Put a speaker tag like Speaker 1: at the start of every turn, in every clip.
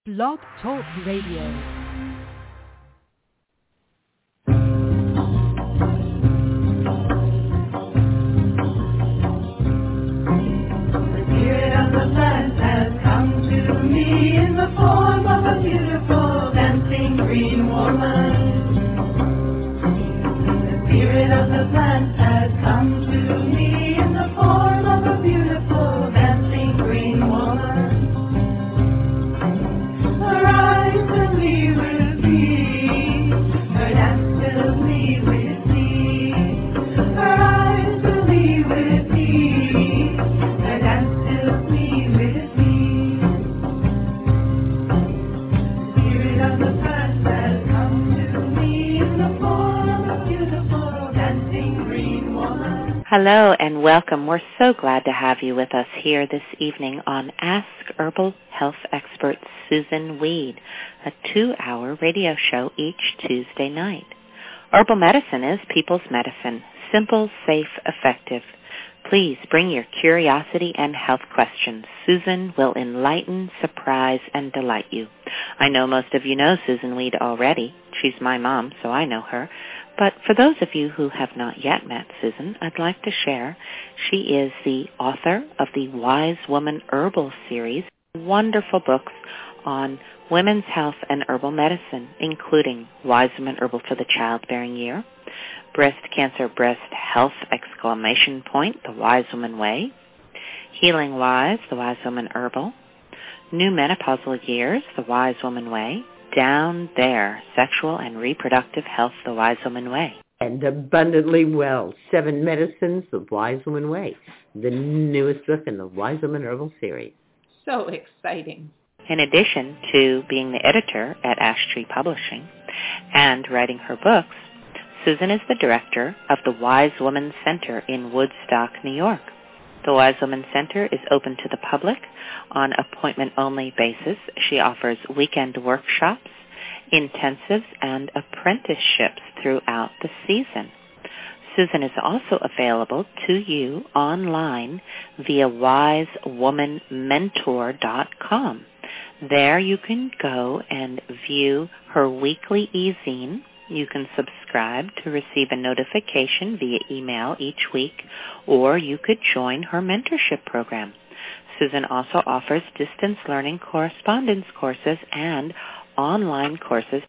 Speaker 1: Blog Talk Radio.
Speaker 2: In the form of a beautiful dancing green woman. The spirit of the plant has come to me in the form of a beautiful dancing green woman. Her eyes fill me with peace, her dance fills me with peace. Her eyes fill me with peace, her dance fills me with peace.
Speaker 3: Hello and welcome. We're so glad to have you with us here this evening on Ask Herbal Health Expert Susan Weed, a 2-hour radio show each Tuesday night. Herbal medicine is people's medicine, simple, safe, effective. Please bring your curiosity and health questions. Susan will enlighten, surprise, and delight you. I know most of you know Susan Weed already. She's my mom, so I know her. But for those of you who have not yet met Susan, I'd like to share she is the author of the Wise Woman Herbal series, wonderful books on women's health and herbal medicine, including Wise Woman Herbal for the Childbearing Year, Breast Cancer Breast Health ! The Wise Woman Way, Healing Wise, The Wise Woman Herbal, New Menopausal Years, The Wise Woman Way, Down There, Sexual and Reproductive Health, The Wise Woman Way.
Speaker 4: And Abundantly Well, 7 Medicines, The Wise Woman Way, the newest book in the Wise Woman Herbal series.
Speaker 5: So exciting.
Speaker 3: In addition to being the editor at Ash Tree Publishing and writing her books, Susan is the director of the Wise Woman Center in Woodstock, New York. The Wise Woman Center is open to the public on appointment-only basis. She offers weekend workshops, intensives, and apprenticeships throughout the season. Susan is also available to you online via wisewomanmentor.com. There you can go and view her weekly e-zine. You can subscribe to receive a notification via email each week, or you could join her mentorship program. Susan also offers distance learning correspondence courses and online courses.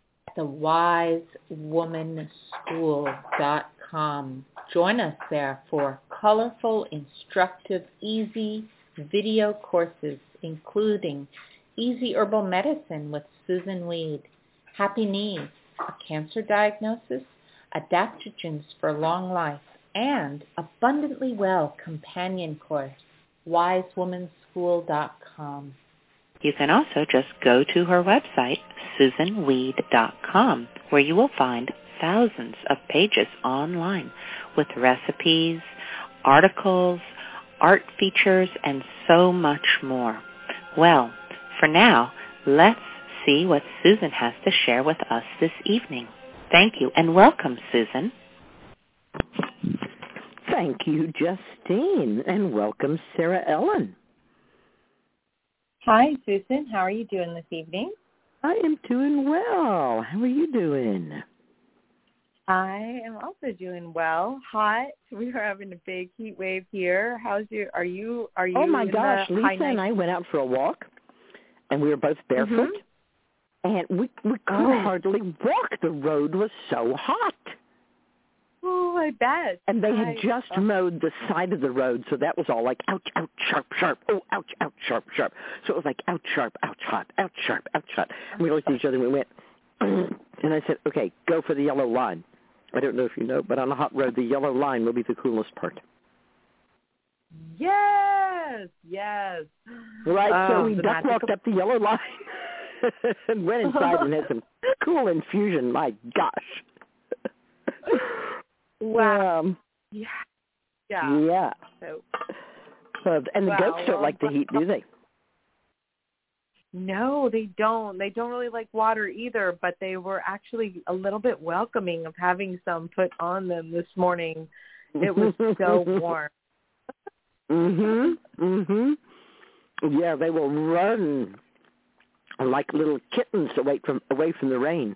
Speaker 5: TheWiseWomanSchool.com. Join us there for colorful, instructive, easy video courses, including Easy Herbal Medicine with Susan Weed, Happy Knees, a cancer diagnosis, adaptogens for long life, and Abundantly Well companion course, wisewomanschool.com.
Speaker 3: You can also just go to her website, susanweed.com, where you will find thousands of pages online with recipes, articles, art features, and so much more. Well, for now, let's see what Susan has to share with us this evening. Thank you, and welcome, Susan.
Speaker 4: Thank you, Justine, and welcome, Sarah Ellen.
Speaker 6: Hi, Susan. How are you doing this evening?
Speaker 4: I am doing well. How are you doing?
Speaker 6: I am also doing well. Hot. We are having a big heat wave here. Are you
Speaker 4: Oh my gosh, Lisa and I went out for a walk, and we were both barefoot. Mm-hmm. And we could hardly walk. The road was so hot.
Speaker 6: Oh, I bet.
Speaker 4: And they had just mowed the side of the road, so that was all like, ouch, ouch, sharp, sharp. Oh, ouch, ouch, sharp, sharp. So it was like, ouch, sharp, ouch, hot, ouch, sharp, ouch, hot. And we looked at each other and we went, and I said, okay, go for the yellow line. I don't know if you know, but on a hot road, the yellow line will be the coolest part.
Speaker 6: Yes.
Speaker 4: Right, so we duck walked up the yellow line. And went inside and had some cool infusion. My gosh.
Speaker 6: Wow. Yeah.
Speaker 4: So, and the goats don't like the heat, do they?
Speaker 6: No, they don't. They don't really like water either, but they were actually a little bit welcoming of having some put on them this morning. It was so warm.
Speaker 4: Yeah, they will run like little kittens away from the rain.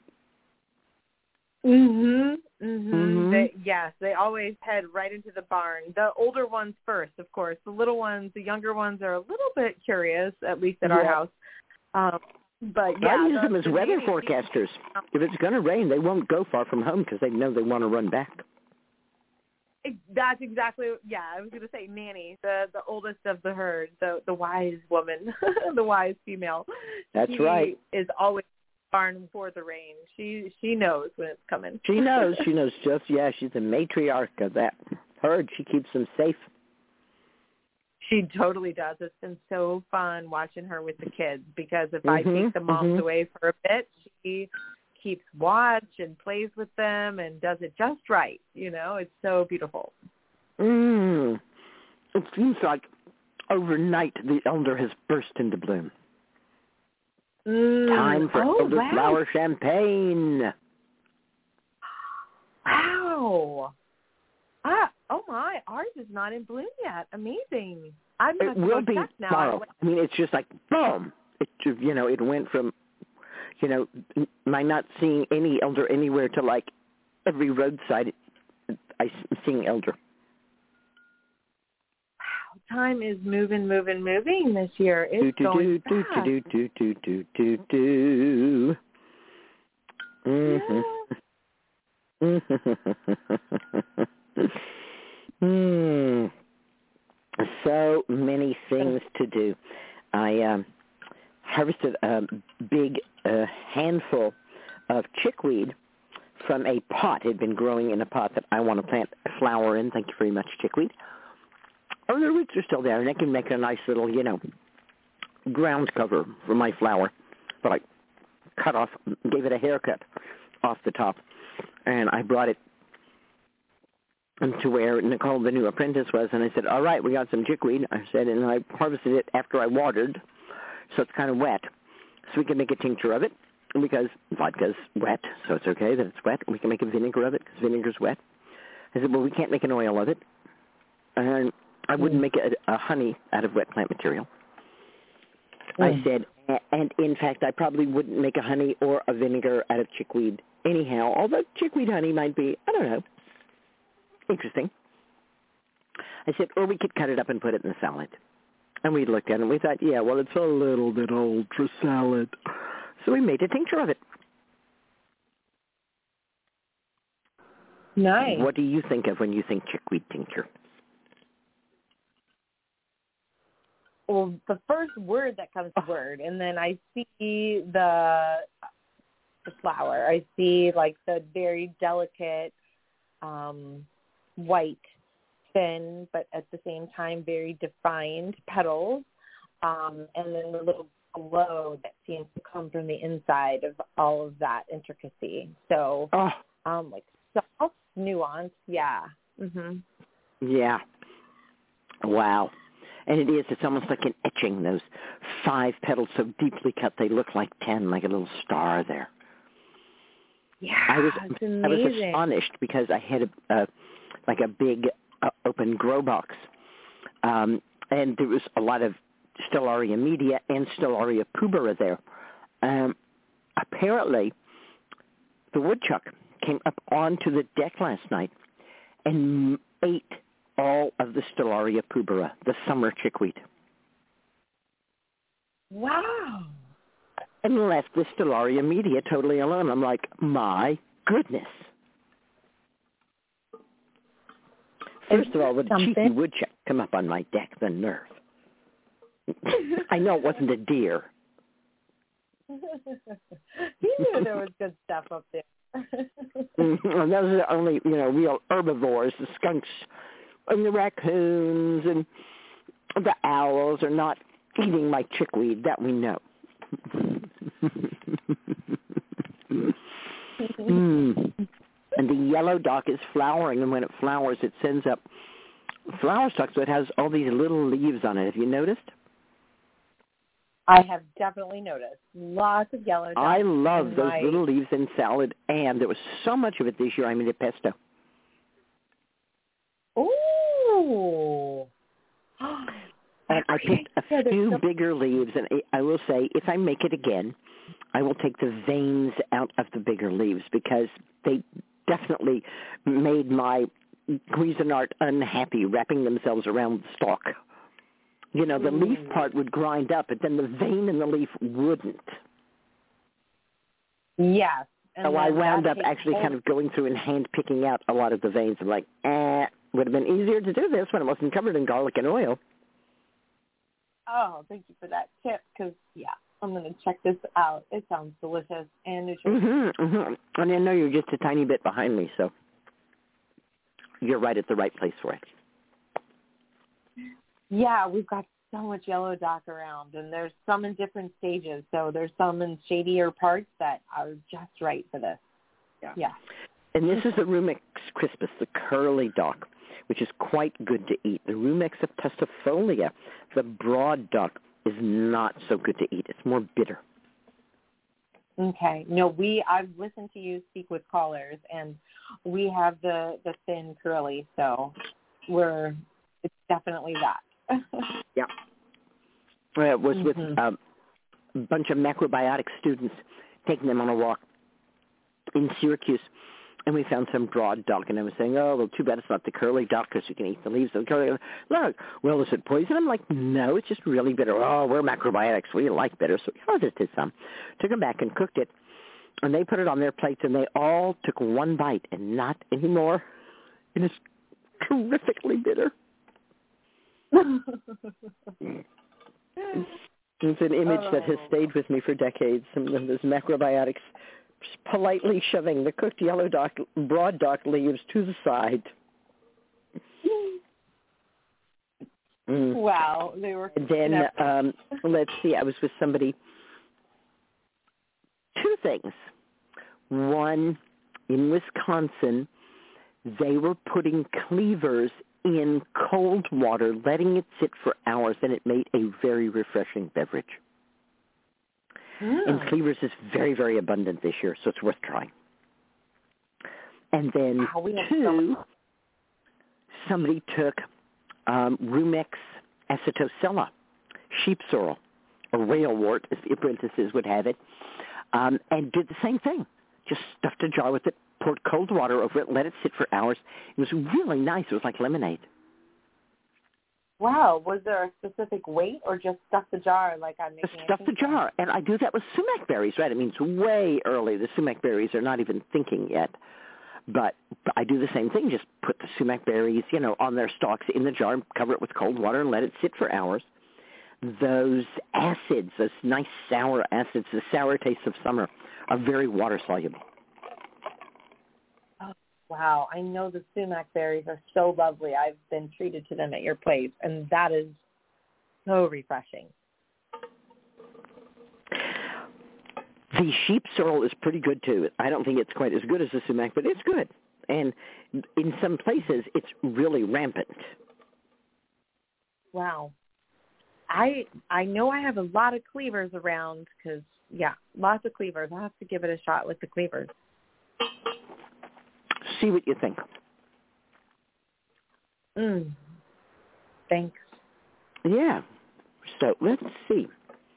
Speaker 6: They always head right into the barn. The older ones first, of course. The little ones, the younger ones are a little bit curious, at least at our house. But yeah,
Speaker 4: I use them as weather forecasters. If it's going to rain, they won't go far from home because they know they want to run back.
Speaker 6: That's exactly, I was going to say Nanny, the oldest of the herd, the wise woman, the wise female.
Speaker 4: That's
Speaker 6: she
Speaker 4: right.
Speaker 6: Is always barn before the rain. She knows when it's coming.
Speaker 4: She knows. She's the matriarch of that herd. She keeps them safe.
Speaker 6: She totally does. It's been so fun watching her with the kids because if I take the moms away for a bit, she keeps watch and plays with them and does it just right. It's so beautiful.
Speaker 4: It seems like overnight the elder has burst into bloom. Time for elderflower champagne.
Speaker 6: Wow. Oh my, ours is not in bloom yet. Amazing. I'm
Speaker 4: It will be tomorrow. I mean, it's just like boom. It went from, my not seeing any elder anywhere to like every roadside I'm seeing elder.
Speaker 6: Wow, time is moving this year. It's going
Speaker 4: So many things to do. I harvested a big handful of chickweed from a pot. It had been growing in a pot that I want to plant a flower in. Thank you very much, chickweed. Oh, the roots are still there, and I can make a nice little, ground cover for my flower. But I cut off, gave it a haircut off the top, and I brought it to where Nicole, the new apprentice, was, and I said, all right, we got some chickweed, I said, and I harvested it after I watered, so it's kind of wet. So we can make a tincture of it, because vodka's wet, so it's okay that it's wet. We can make a vinegar of it, because vinegar's wet. I said, well, we can't make an oil of it, and I wouldn't make a honey out of wet plant material. I said, and in fact, I probably wouldn't make a honey or a vinegar out of chickweed anyhow, although chickweed honey might be, I don't know, interesting. I said, or we could cut it up and put it in the salad. And we looked at it and we thought, yeah, well, it's a little bit old for salad. So we made a tincture of it.
Speaker 6: Nice.
Speaker 4: What do you think of when you think chickweed tincture?
Speaker 6: Well, the first word that comes to word, and then I see the flower. I see like the very delicate white, thin, but at the same time very defined petals, and then the little glow that seems to come from the inside of all of that intricacy. So, like soft nuance, yeah.
Speaker 4: Yeah. Wow. And it is. It's almost like an etching, those 5 petals so deeply cut they look like 10, like a little star there.
Speaker 6: Yeah,
Speaker 4: it's amazing. I was astonished because I had a big open grow box, and there was a lot of Stellaria media and Stellaria pubera there. Apparently, the woodchuck came up onto the deck last night and ate all of the Stellaria pubera, the summer chickweed.
Speaker 6: Wow.
Speaker 4: And left the Stellaria media totally alone. I'm like, my goodness. First of all, would a cheeky woodchuck come up on my deck? The nerve. I know it wasn't a deer.
Speaker 6: He knew there was good stuff up there.
Speaker 4: And those are the only, real herbivores, the skunks and the raccoons and the owls are not eating my chickweed, that we know. And the yellow dock is flowering, and when it flowers, it sends up flower stalks, so it has all these little leaves on it. Have you noticed?
Speaker 6: I have definitely noticed. Lots of yellow dock.
Speaker 4: I love those little leaves in salad, and there was so much of it this year I made a pesto.
Speaker 6: Ooh.
Speaker 4: And I picked a few bigger leaves, and I will say, if I make it again, I will take the veins out of the bigger leaves because they definitely made my Cuisinart unhappy, wrapping themselves around the stalk. You know, the leaf part would grind up, but then the vein in the leaf wouldn't.
Speaker 6: Yes.
Speaker 4: So I wound up actually kind of going through and hand-picking out a lot of the veins. I'm like, would have been easier to do this when it wasn't covered in garlic and oil.
Speaker 6: Oh, thank you for that tip because, I'm going to check this out. It sounds delicious and nutritious.
Speaker 4: And I know you're just a tiny bit behind me, so you're right at the right place for it.
Speaker 6: Yeah, we've got so much yellow dock around, and there's some in different stages. So there's some in shadier parts that are just right for this. Yeah.
Speaker 4: And this is the Rumex crispus, the curly dock, which is quite good to eat. The Rumex obtustifolia, the broad dock, is not so good to eat. It's more bitter.
Speaker 6: Okay. No, I've listened to you speak with callers, and we have the thin curly, so it's definitely that.
Speaker 4: Yeah. It was with a bunch of macrobiotic students, taking them on a walk in Syracuse, and we found some broad dock, and I was saying, oh, well, too bad it's not the curly dock because you can eat the leaves of the curly. Look, well, is it poison? I'm like, no, it's just really bitter. Oh, we're macrobiotics. We like bitter. So we harvested some, took them back and cooked it, and they put it on their plates, and they all took one bite and not anymore. It is terrifically bitter. It's an image that has stayed with me for decades, and those macrobiotics politely shoving the cooked yellow dock, broad dock leaves to the side.
Speaker 6: Wow, they were.
Speaker 4: And then, let's see, I was with somebody. Two things. One, in Wisconsin, they were putting cleavers in cold water, letting it sit for hours, and it made a very refreshing beverage. And cleavers is very, very abundant this year, so it's worth trying. And then somebody took Rumex acetosella, sheep sorrel, or railwort, as the apprentices would have it, and did the same thing. Just stuffed a jar with it, poured cold water over it, let it sit for hours. It was really nice. It was like lemonade.
Speaker 6: Wow. Was there a specific weight or just stuff the jar like I'm making?
Speaker 4: Just stuff the jar. And I do that with sumac berries, right? I mean, it's way early. The sumac berries are not even thinking yet. But I do the same thing. Just put the sumac berries, on their stalks in the jar, cover it with cold water, and let it sit for hours. Those acids, those nice sour acids, the sour taste of summer, are very water-soluble.
Speaker 6: Wow, I know the sumac berries are so lovely. I've been treated to them at your place, and that is so refreshing.
Speaker 4: The sheep sorrel is pretty good, too. I don't think it's quite as good as the sumac, but it's good. And in some places, it's really rampant.
Speaker 6: Wow. I know I have a lot of cleavers around because, lots of cleavers. I'll have to give it a shot with the cleavers.
Speaker 4: See what you think.
Speaker 6: Thanks.
Speaker 4: Yeah. So let's see.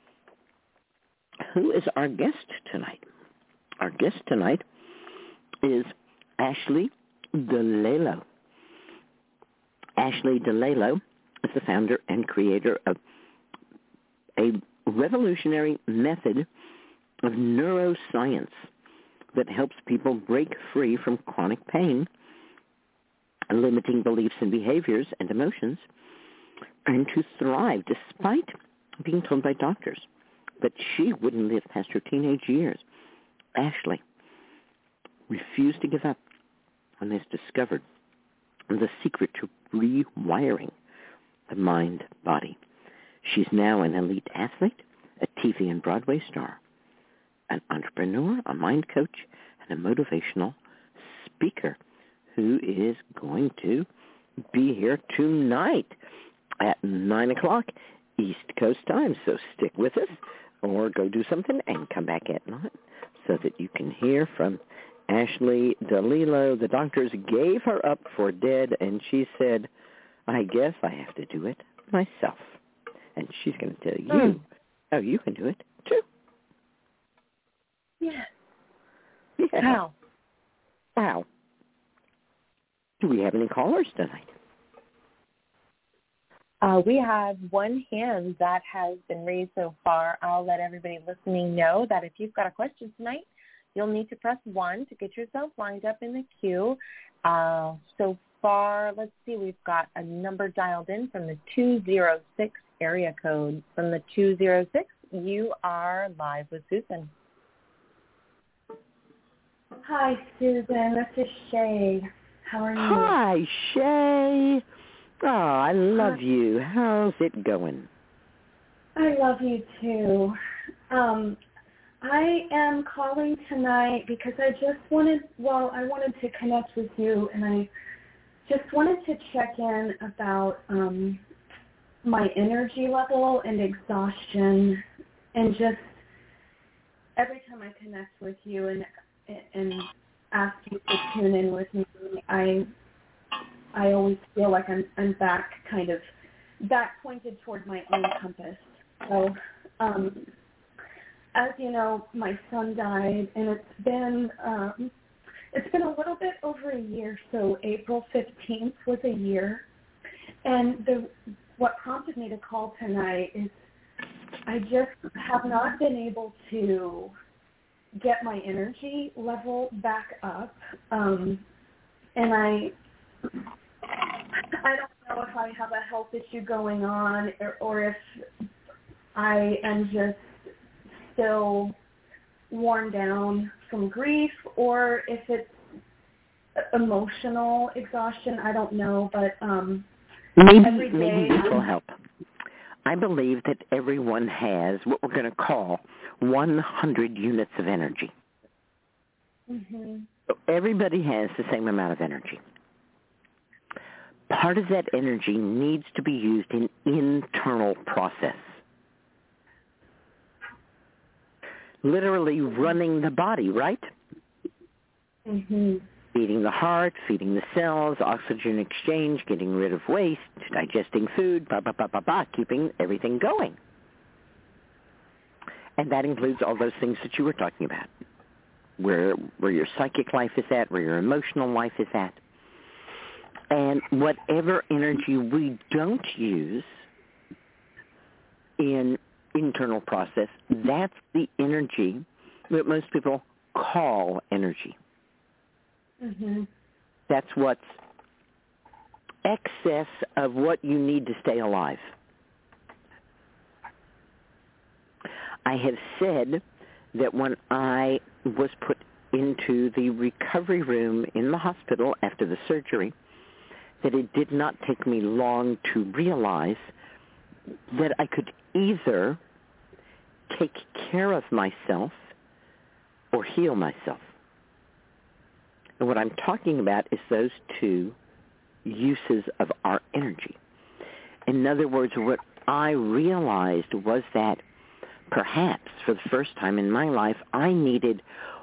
Speaker 4: Who is our guest tonight? Our guest tonight is Ashley DeLalo. Ashley DeLalo is the founder and creator of a revolutionary method of neuroscience that helps people break free from chronic pain, limiting beliefs and behaviors and emotions, and to thrive despite being told by doctors that she wouldn't live past her teenage years. Ashley refused to give up and has discovered the secret to rewiring the mind-body. She's now an elite athlete, a TV and Broadway star, an entrepreneur, a mind coach, and a motivational speaker who is going to be here tonight at 9 o'clock East Coast time. So stick with us or go do something and come back at 9 so that you can hear from Ashley DeLalo. The doctors gave her up for dead, and she said, I guess I have to do it myself. and she's going to tell you how you can do it, too.
Speaker 6: Yeah.
Speaker 4: Yeah. How? Do we have any callers tonight?
Speaker 6: We have one hand that has been raised so far. I'll let everybody listening know that if you've got a question tonight, you'll need to press 1 to get yourself lined up in the queue. So far, let's see, we've got a number dialed in from the 206 area code. From the 206, you are live with Susan.
Speaker 7: Hi, Susan. This is Shay. How are you?
Speaker 4: Hi, Shay. Oh, I love you. How's it going?
Speaker 7: I love you, too. I am calling tonight because I wanted to connect with you, and I just wanted to check in about my energy level and exhaustion, and just every time I connect with you and ask you to tune in with me, I always feel like I'm back pointed toward my own compass. So, as you know, my son died, and it's been a little bit over a year. So April 15th was a year, and what prompted me to call tonight is I just have not been able to get my energy level back up, and I don't know if I have a health issue going on or if I am just still worn down from grief, or if it's emotional exhaustion. I don't know, but
Speaker 4: maybe this will help. I believe that everyone has what we're going to call 100 units of energy.
Speaker 7: Mm-hmm.
Speaker 4: So everybody has the same amount of energy. Part of that energy needs to be used in internal process. Literally running the body, right?
Speaker 7: Mm-hmm.
Speaker 4: Feeding the heart, feeding the cells, oxygen exchange, getting rid of waste, digesting food, keeping everything going. And that includes all those things that you were talking about, where your psychic life is at, where your emotional life is at. And whatever energy we don't use in internal process, that's the energy that most people call energy.
Speaker 7: Mm-hmm.
Speaker 4: That's what's excess of what you need to stay alive. I have said that when I was put into the recovery room in the hospital after the surgery, that it did not take me long to realize that I could either take care of myself or heal myself. And what I'm talking about is those two uses of our energy. In other words, what I realized was that perhaps for the first time in my life, I needed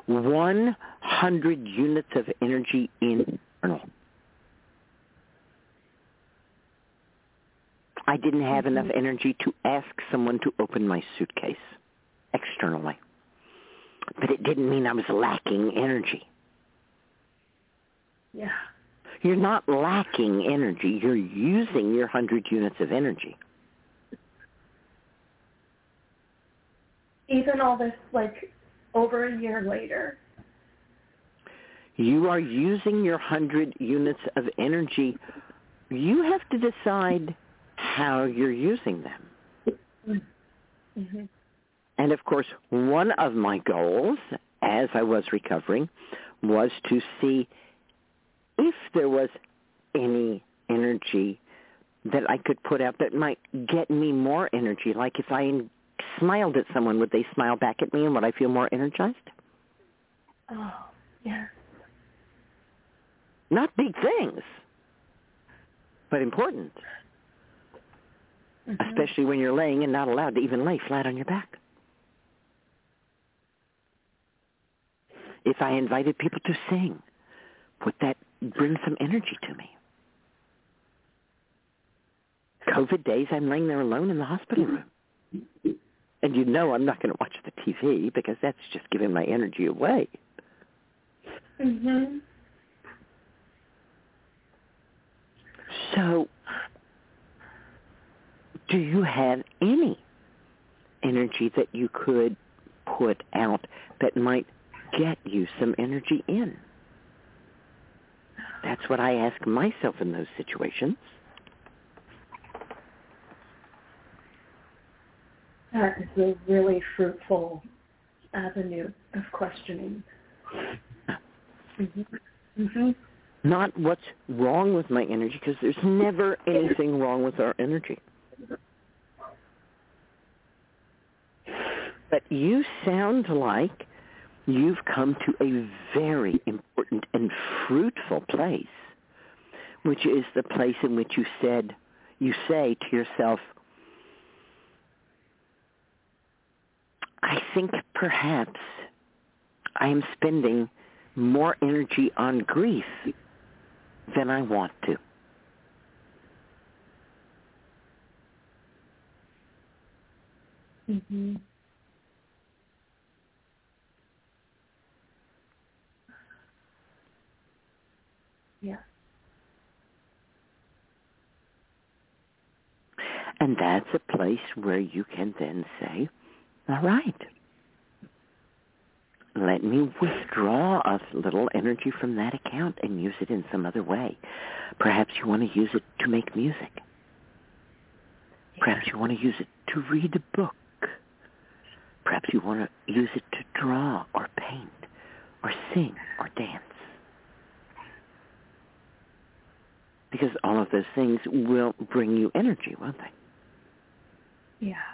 Speaker 4: 100 units of energy internal. I didn't have enough energy to ask someone to open my suitcase externally. But it didn't mean I was lacking energy.
Speaker 7: Yeah.
Speaker 4: You're not lacking energy. You're using your 100 units of energy.
Speaker 7: Even all this, over a year later.
Speaker 4: You are using your 100 units of energy. You have to decide how you're using them.
Speaker 7: Mm-hmm.
Speaker 4: And, of course, one of my goals as I was recovering was to see if there was any energy that I could put out that might get me more energy. Like if I smiled at someone, would they smile back at me and would I feel more energized?
Speaker 7: Oh, yeah.
Speaker 4: Not big things, but important.
Speaker 7: Mm-hmm.
Speaker 4: Especially when you're laying and not allowed to even lay flat on your back. If I invited people to sing, would that bring some energy to me? COVID days, I'm laying there alone in the hospital room. And I'm not going to watch the TV because that's just giving my energy away.
Speaker 7: Mhm.
Speaker 4: So, do you have any energy that you could put out that might get you some energy in? That's what I ask myself in those situations.
Speaker 7: That is a really fruitful avenue of questioning. Mhm. Mhm.
Speaker 4: Not what's wrong with my energy, because there's never anything wrong with our energy. But you sound like you've come to a very important and fruitful place, which is the place in which you say to yourself, I think perhaps I am spending more energy on grief than I want to.
Speaker 7: Mhm. Yeah.
Speaker 4: And that's a place where you can then say, all right, let me withdraw a little energy from that account and use it in some other way. Perhaps you want to use it to make music. Perhaps you want to use it to read a book. Perhaps you want to use it to draw or paint or sing or dance. Because all of those things will bring you energy, won't they?
Speaker 7: Yeah.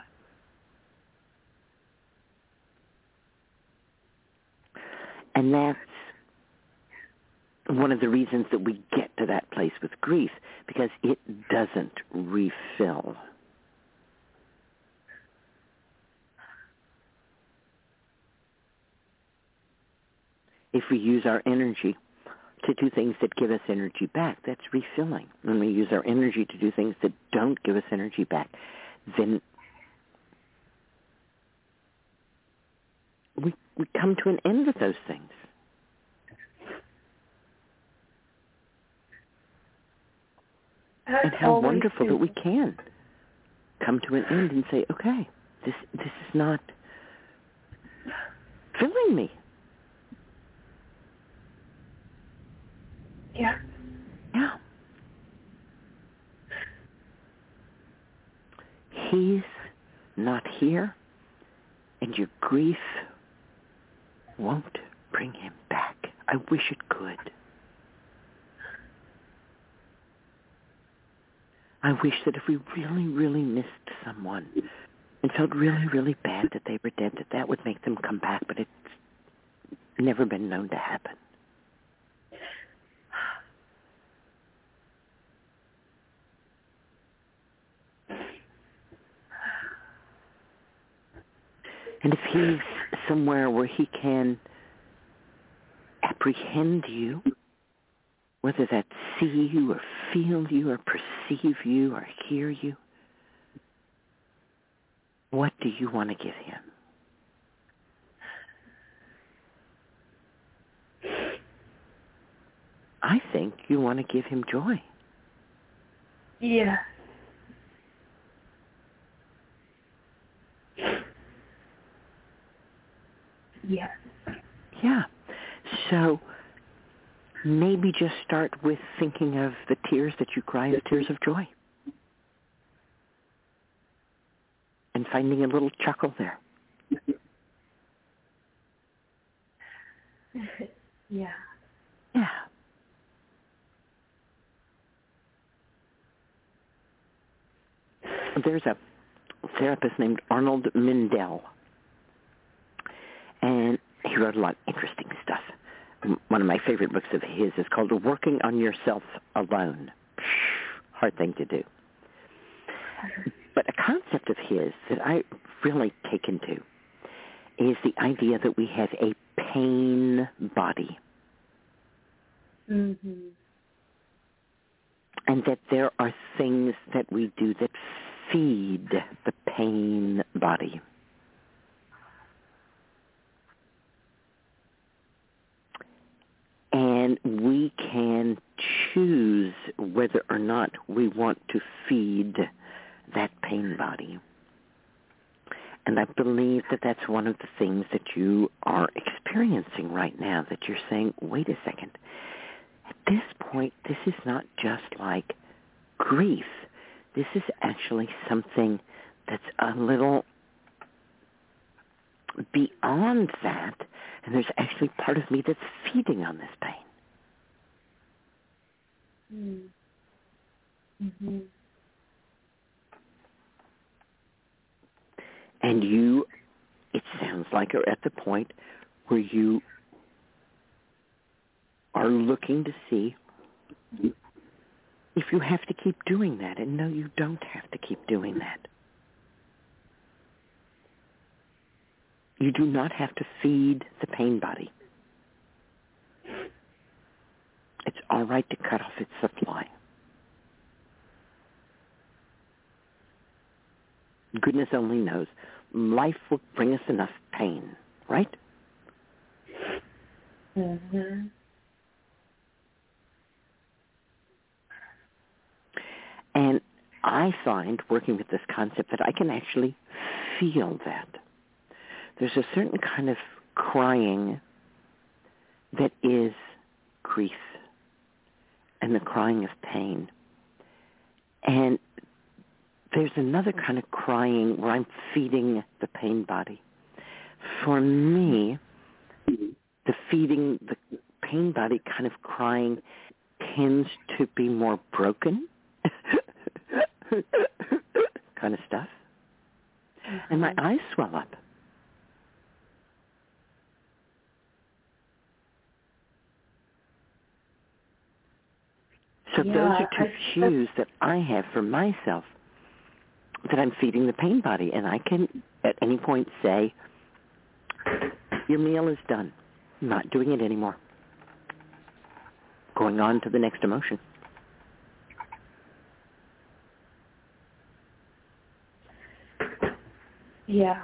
Speaker 4: And that's one of the reasons that we get to that place with grief, because it doesn't refill. If we use our energy to do things that give us energy back, that's refilling. When we use our energy to do things that don't give us energy back, then we come to an end with those things. And how wonderful that we can come to an end and say, okay, this is not filling me.
Speaker 7: Yeah.
Speaker 4: Yeah. He's not here, and your grief won't bring him back. I wish it could. I wish that if we really, really missed someone and felt really, really bad that they were dead, that would make them come back, but it's never been known to happen. And if he's somewhere where he can apprehend you, whether that's see you or feel you or perceive you or hear you, what do you want to give him? I think you want to give him joy.
Speaker 7: Yeah. Yes.
Speaker 4: Yeah. So maybe just start with thinking of the tears that you cry as tears of joy. And finding a little chuckle there.
Speaker 7: Yeah.
Speaker 4: Yeah. There's a therapist named Arnold Mindell. And he wrote a lot of interesting stuff. One of my favorite books of his is called Working on Yourself Alone. Hard thing to do. But a concept of his that I really taken to is the idea that we have a pain body.
Speaker 7: Mm-hmm.
Speaker 4: and that there are things that we do that feed the pain body. And we can choose whether or not we want to feed that pain body. And I believe that that's one of the things that you are experiencing right now, that you're saying, wait a second, at this point, this is not just like grief. This is actually something that's a little beyond that, and there's actually part of me that's feeding on this pain.
Speaker 7: Mm-hmm.
Speaker 4: And you, it sounds like, are at the point where you are looking to see if you have to keep doing that. And no, you don't have to keep doing that. You do not have to feed the pain body. It's all right to cut off its supply. Goodness only knows. Life will bring us enough pain, right?
Speaker 7: Mm-hmm.
Speaker 4: And I find, working with this concept, that I can actually feel that. There's a certain kind of crying that is grief and the crying of pain. And there's another kind of crying where I'm feeding the pain body. For me, the feeding the pain body kind of crying tends to be more broken kind of stuff. And my eyes swell up. So those are two cues that I have for myself that I'm feeding the pain body. And I can at any point say, your meal is done. I'm not doing it anymore. Going on to the next emotion.
Speaker 7: Yeah.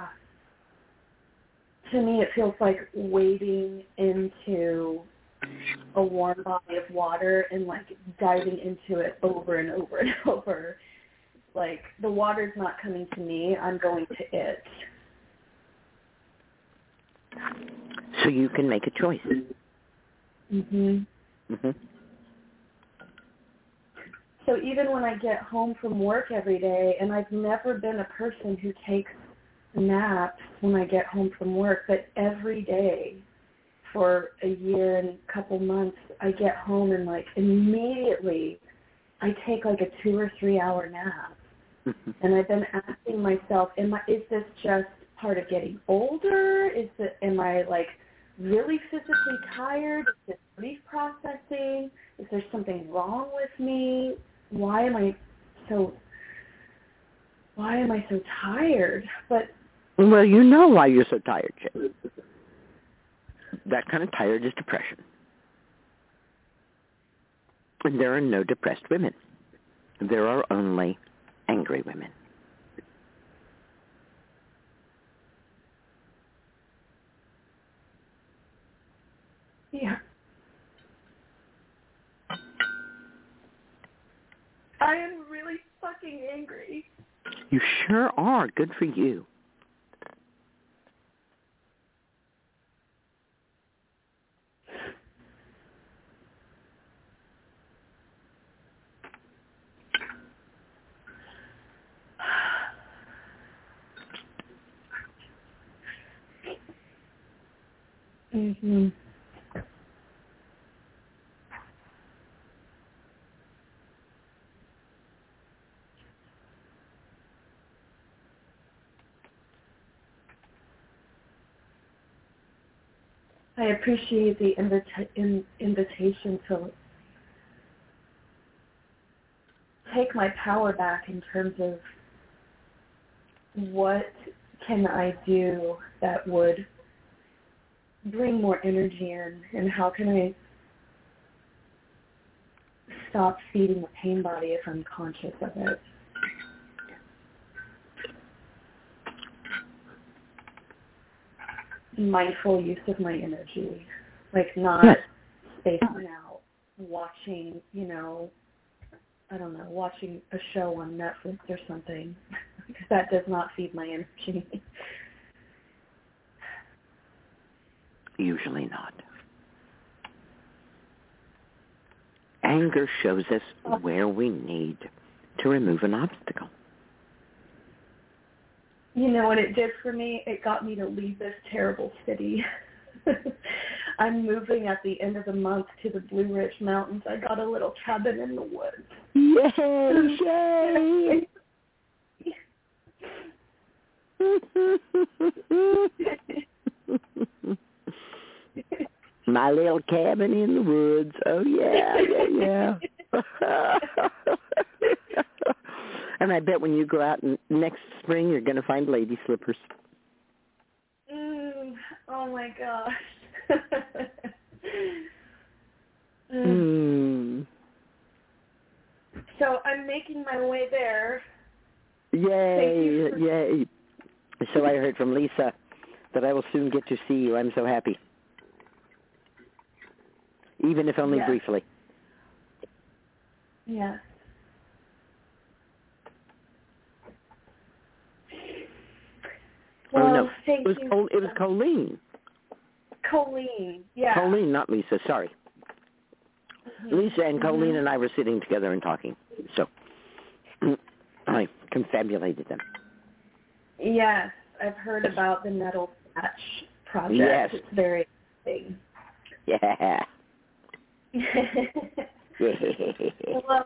Speaker 7: To me, it feels like wading into a warm body of water and like diving into it over and over and over. Like the water's not coming to me, I'm going to it.
Speaker 4: So you can make a choice.
Speaker 7: Mhm.
Speaker 4: Mhm.
Speaker 7: So even when I get home from work every day, and I've never been a person who takes naps when I get home from work, but every day for a year and a couple months, I get home and like immediately I take like a 2 or 3 hour nap. And I've been asking myself, is this just part of getting older? Am I like really physically tired? Is this grief processing? Is there something wrong with me? Why am I so tired? But
Speaker 4: well, you know why you're so tired, Jim. That kind of tired is depression. And there are no depressed women. There are only angry women.
Speaker 7: yeah. I am really fucking angry.
Speaker 4: You sure are. Good for you.
Speaker 7: Mhm. I appreciate the invitation to take my power back in terms of what can I do that would bring more energy in, and how can I stop feeding the pain body if I'm conscious of it. Mindful use of my energy, like not spacing out, watching, watching a show on Netflix or something, because that does not feed my energy.
Speaker 4: Usually not. Anger shows us where we need to remove an obstacle.
Speaker 7: You know what it did for me? It got me to leave this terrible city. I'm moving at the end of the month to the Blue Ridge Mountains. I got a little cabin in the woods.
Speaker 4: Yay! My little cabin in the woods. Oh, yeah. And I bet when you go out next spring, you're going to find lady slippers.
Speaker 7: Oh, my gosh. So I'm making my way there.
Speaker 4: Yay. So I heard from Lisa that I will soon get to see you. I'm so happy. Even if only briefly.
Speaker 7: Yes. Well,
Speaker 4: oh, no.
Speaker 7: Thank you.
Speaker 4: It was Colleen.
Speaker 7: Colleen, yeah.
Speaker 4: Colleen, not Lisa, sorry. Mm-hmm. Lisa and Colleen and I were sitting together and talking. So I confabulated them.
Speaker 7: Yes, I've heard about the Nettle Patch project.
Speaker 4: Yes.
Speaker 7: It's very exciting.
Speaker 4: Yeah.
Speaker 7: Well,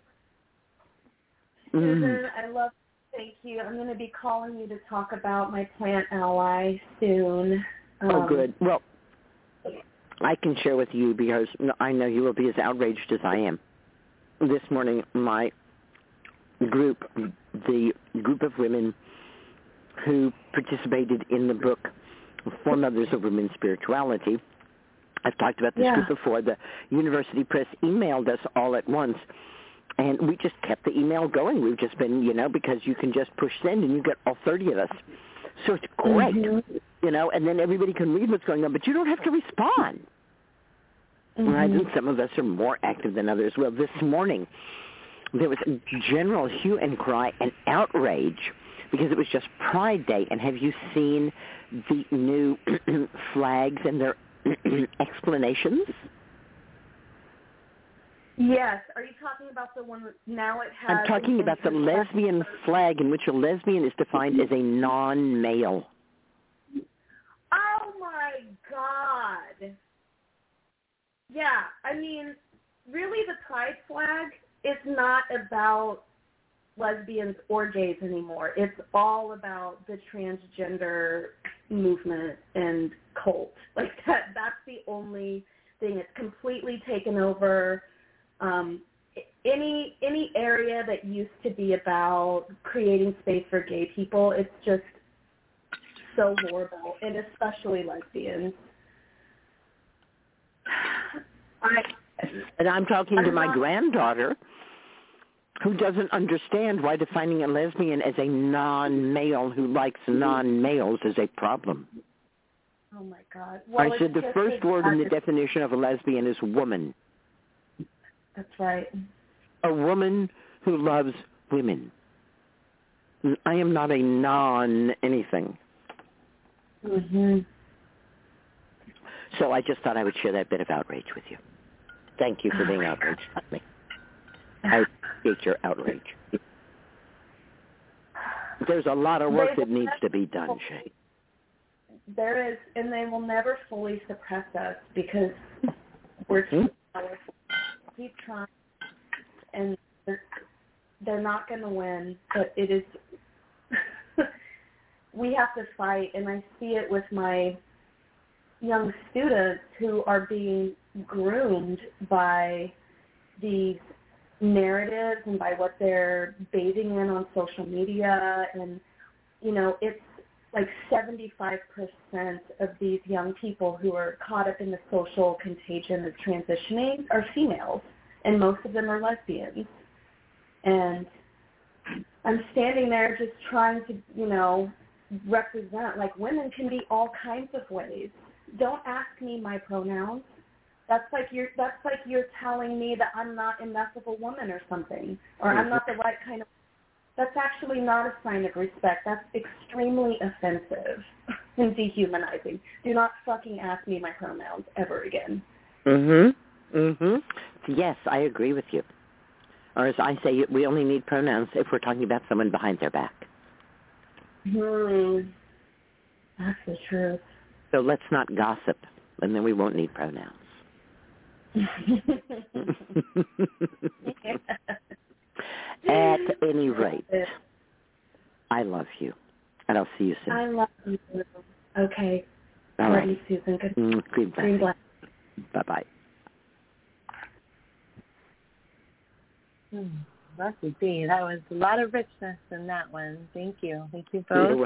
Speaker 7: Susan, I love you. Thank you. I'm going to be calling you to talk about my plant ally soon.
Speaker 4: Oh, good. Well, I can share with you because I know you will be as outraged as I am. This morning, my group, the group of women who participated in the book For Mothers of Women's Spirituality, I've talked about this group before. The University Press emailed us all at once, and we just kept the email going. We've just been, because you can just push send and you get all 30 of us. So it's great, and then everybody can read what's going on, but you don't have to respond. Right? And some of us are more active than others. Well, this morning, there was a general hue and cry and outrage because it was just Pride Day. And have you seen the new flags and their explanations?
Speaker 7: Yes. Are you talking about the one that now it has...
Speaker 4: I'm talking about the lesbian flag in which a lesbian is defined as a non-male.
Speaker 7: Oh, my God. Yeah. I mean, really the Pride flag is not about lesbians or gays anymore. It's all about the transgender movement and cult. Like that's the only thing. It's completely taken over any area that used to be about creating space for gay people. It's just so horrible, and especially lesbians.
Speaker 4: And I'm talking to my granddaughter who doesn't understand why defining a lesbian as a non-male who likes non-males is a problem.
Speaker 7: Oh, my God. Well,
Speaker 4: I said the first word in the definition of a lesbian is woman.
Speaker 7: That's right.
Speaker 4: A woman who loves women. I am not a non-anything. So I just thought I would share that bit of outrage with you. Thank you for being outraged at me. I appreciate your outrage. There's a lot of work that needs to be done, Shay.
Speaker 7: There is, and they will never fully suppress us because we're keep trying, and they're not going to win, but it is, we have to fight, and I see it with my young students who are being groomed by these narratives and by what they're bathing in on social media. And, it's like 75% of these young people who are caught up in the social contagion of transitioning are females. and most of them are lesbians. And I'm standing there just trying to, represent, like, women can be all kinds of ways. Don't ask me my pronouns. That's like you're telling me that I'm not enough of a woman or something, or I'm not the right kind of. That's actually not a sign of respect. That's extremely offensive and dehumanizing. Do not fucking ask me my pronouns ever again.
Speaker 4: Yes, I agree with you. Or as I say, we only need pronouns if we're talking about someone behind their back.
Speaker 7: That's the truth.
Speaker 4: So let's not gossip, and then we won't need pronouns. At any rate, I love you, and I'll see you soon.
Speaker 7: I love you. Okay.
Speaker 4: All
Speaker 7: love
Speaker 4: right.
Speaker 7: you, Susan. Good.
Speaker 4: Green blessing. Bye-bye.
Speaker 6: Lucky B. That was a lot of richness in that one. Thank you. Thank you both.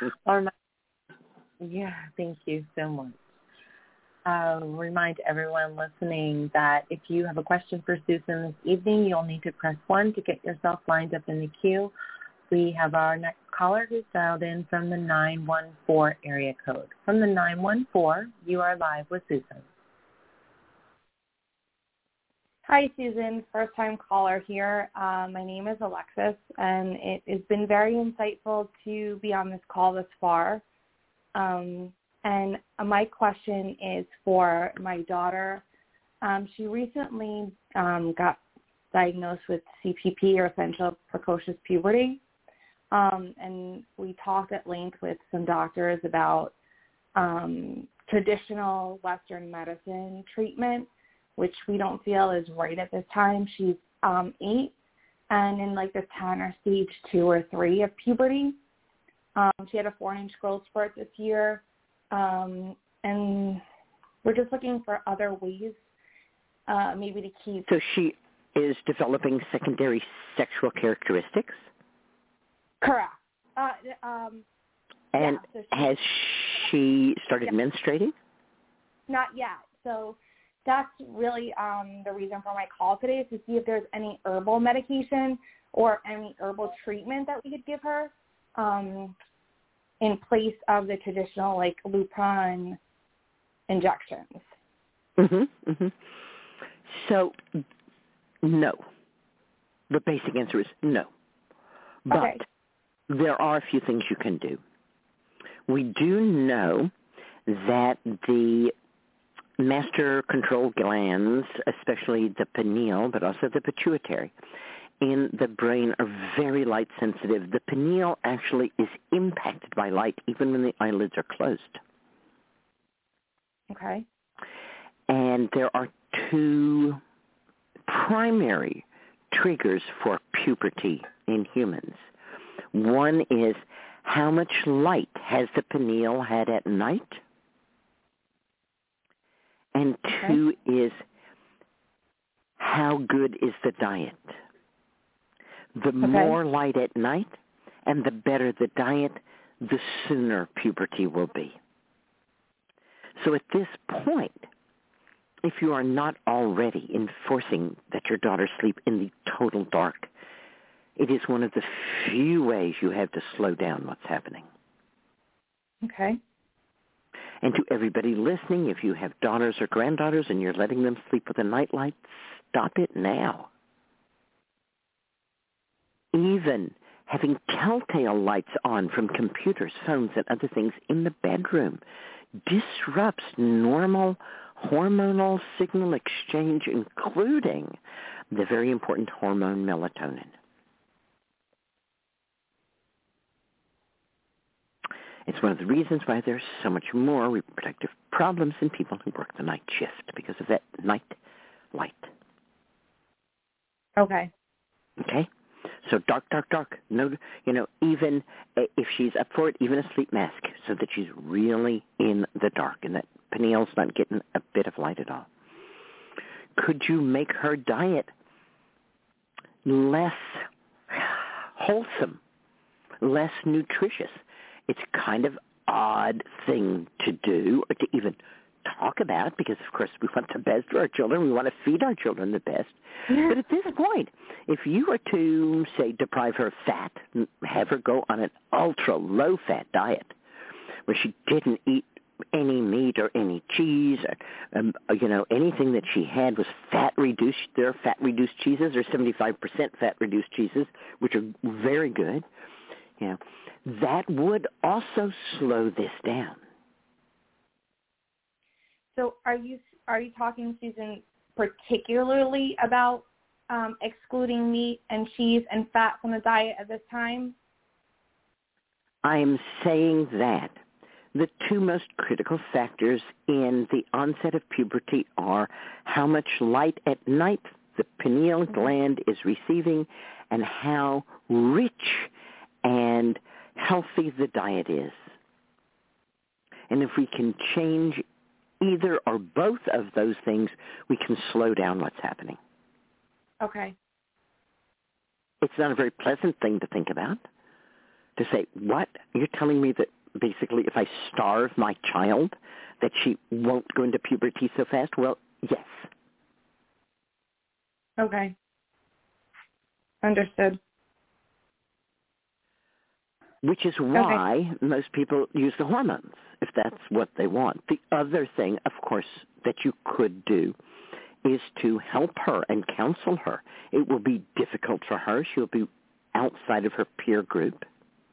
Speaker 6: Thank you so much. Remind everyone listening that if you have a question for Susan this evening, you'll need to press 1 to get yourself lined up in the queue. We have our next caller who's dialed in from the 914 area code. From the 914, you are live with Susan.
Speaker 8: Hi, Susan. First-time caller here. My name is Alexis, and it has been very insightful to be on this call thus far. And my question is for my daughter. She recently got diagnosed with CPP, or essential precocious puberty. And we talked at length with some doctors about traditional Western medicine treatment, which we don't feel is right at this time. She's 8 and in like the 10 or stage 2 or 3 of puberty. She had a 4-inch growth spurt this year. And we're just looking for other ways maybe to keep.
Speaker 4: So she is developing secondary sexual characteristics?
Speaker 8: Correct.
Speaker 4: And has she started menstruating?
Speaker 8: Not yet. So that's really the reason for my call today, is to see if there's any herbal medication or any herbal treatment that we could give her in place of the traditional, like, Lupron injections.
Speaker 4: So, no. The basic answer is no. But there are a few things you can do. We do know that the master control glands, especially the pineal, but also the pituitary, in the brain are very light sensitive. The pineal actually is impacted by light even when the eyelids are closed.
Speaker 8: Okay.
Speaker 4: And there are 2 primary triggers for puberty in humans. One is, how much light has the pineal had at night? And 2 is, how good is the diet? The more light at night and the better the diet, the sooner puberty will be. So at this point, if you are not already enforcing that your daughter sleep in the total dark, it is one of the few ways you have to slow down what's happening.
Speaker 8: Okay.
Speaker 4: And to everybody listening, if you have daughters or granddaughters and you're letting them sleep with a nightlight, stop it now. Even having telltale lights on from computers, phones, and other things in the bedroom disrupts normal hormonal signal exchange, including the very important hormone melatonin. It's one of the reasons why there's so much more reproductive problems in people who work the night shift, because of that night light.
Speaker 8: Okay.
Speaker 4: Okay? So dark, dark, dark. No, even if she's up for it, even a sleep mask, so that she's really in the dark and that pineal's not getting a bit of light at all. Could you make her diet less wholesome, less nutritious? It's kind of odd thing to do, or to even talk about because, of course, we want the best for our children. We want to feed our children the best. But at this point, if you were to, say, deprive her of fat, have her go on an ultra-low-fat diet where she didn't eat any meat or any cheese, or, anything that she had was fat-reduced. There are fat-reduced cheeses or 75% fat-reduced cheeses, which are very good. That would also slow this down.
Speaker 8: So are you talking, Susan, particularly about excluding meat and cheese and fat from the diet at this time?
Speaker 4: I'm saying that the two most critical factors in the onset of puberty are how much light at night the pineal gland is receiving and how rich and healthy the diet is. And if we can change either or both of those things, we can slow down what's happening.
Speaker 8: Okay.
Speaker 4: It's not a very pleasant thing to think about, to say, what? You're telling me that basically if I starve my child, that she won't go into puberty so fast? Well, yes.
Speaker 8: Okay. Understood.
Speaker 4: Which is why most people use the hormones, if that's what they want. The other thing, of course, that you could do is to help her and counsel her. It will be difficult for her. She'll be outside of her peer group.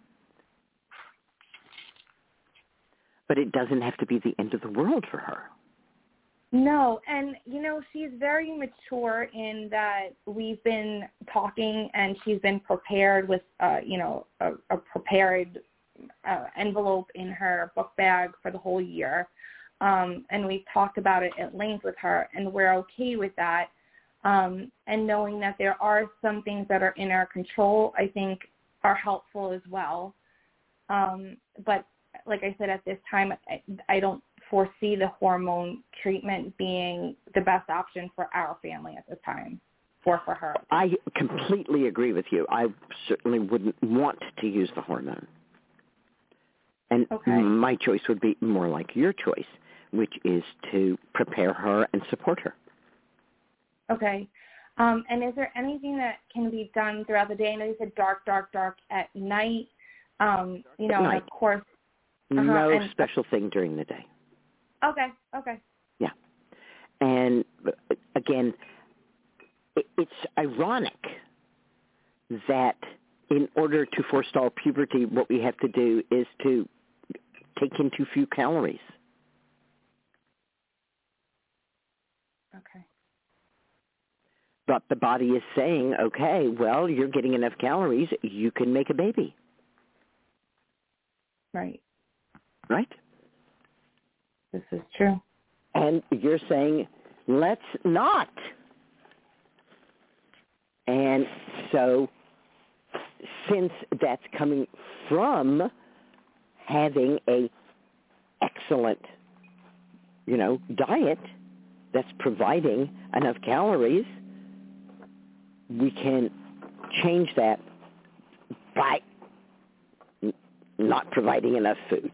Speaker 4: But it doesn't have to be the end of the world for her.
Speaker 8: No, and, she's very mature in that we've been talking and she's been prepared with, a prepared envelope in her book bag for the whole year. And we've talked about it at length with her, and we're okay with that. And knowing that there are some things that are in our control, I think, are helpful as well. But like I said, at this time, I don't foresee the hormone treatment being the best option for our family at this time, or for her.
Speaker 4: I completely agree with you. I certainly wouldn't want to use the hormone. And my choice would be more like your choice, which is to prepare her and support her.
Speaker 8: Okay. And is there anything that can be done throughout the day? I know you said dark at night.
Speaker 4: At night.
Speaker 8: And of course.
Speaker 4: No special thing during the day.
Speaker 8: Okay.
Speaker 4: Yeah. And again, it's ironic that in order to forestall puberty, what we have to do is to take in too few calories.
Speaker 8: Okay.
Speaker 4: But the body is saying, okay, well, you're getting enough calories, you can make a baby.
Speaker 8: Right.
Speaker 4: Right?
Speaker 8: This is true.
Speaker 4: And you're saying, let's not. And so since that's coming from having a excellent, diet that's providing enough calories, we can change that by not providing enough food.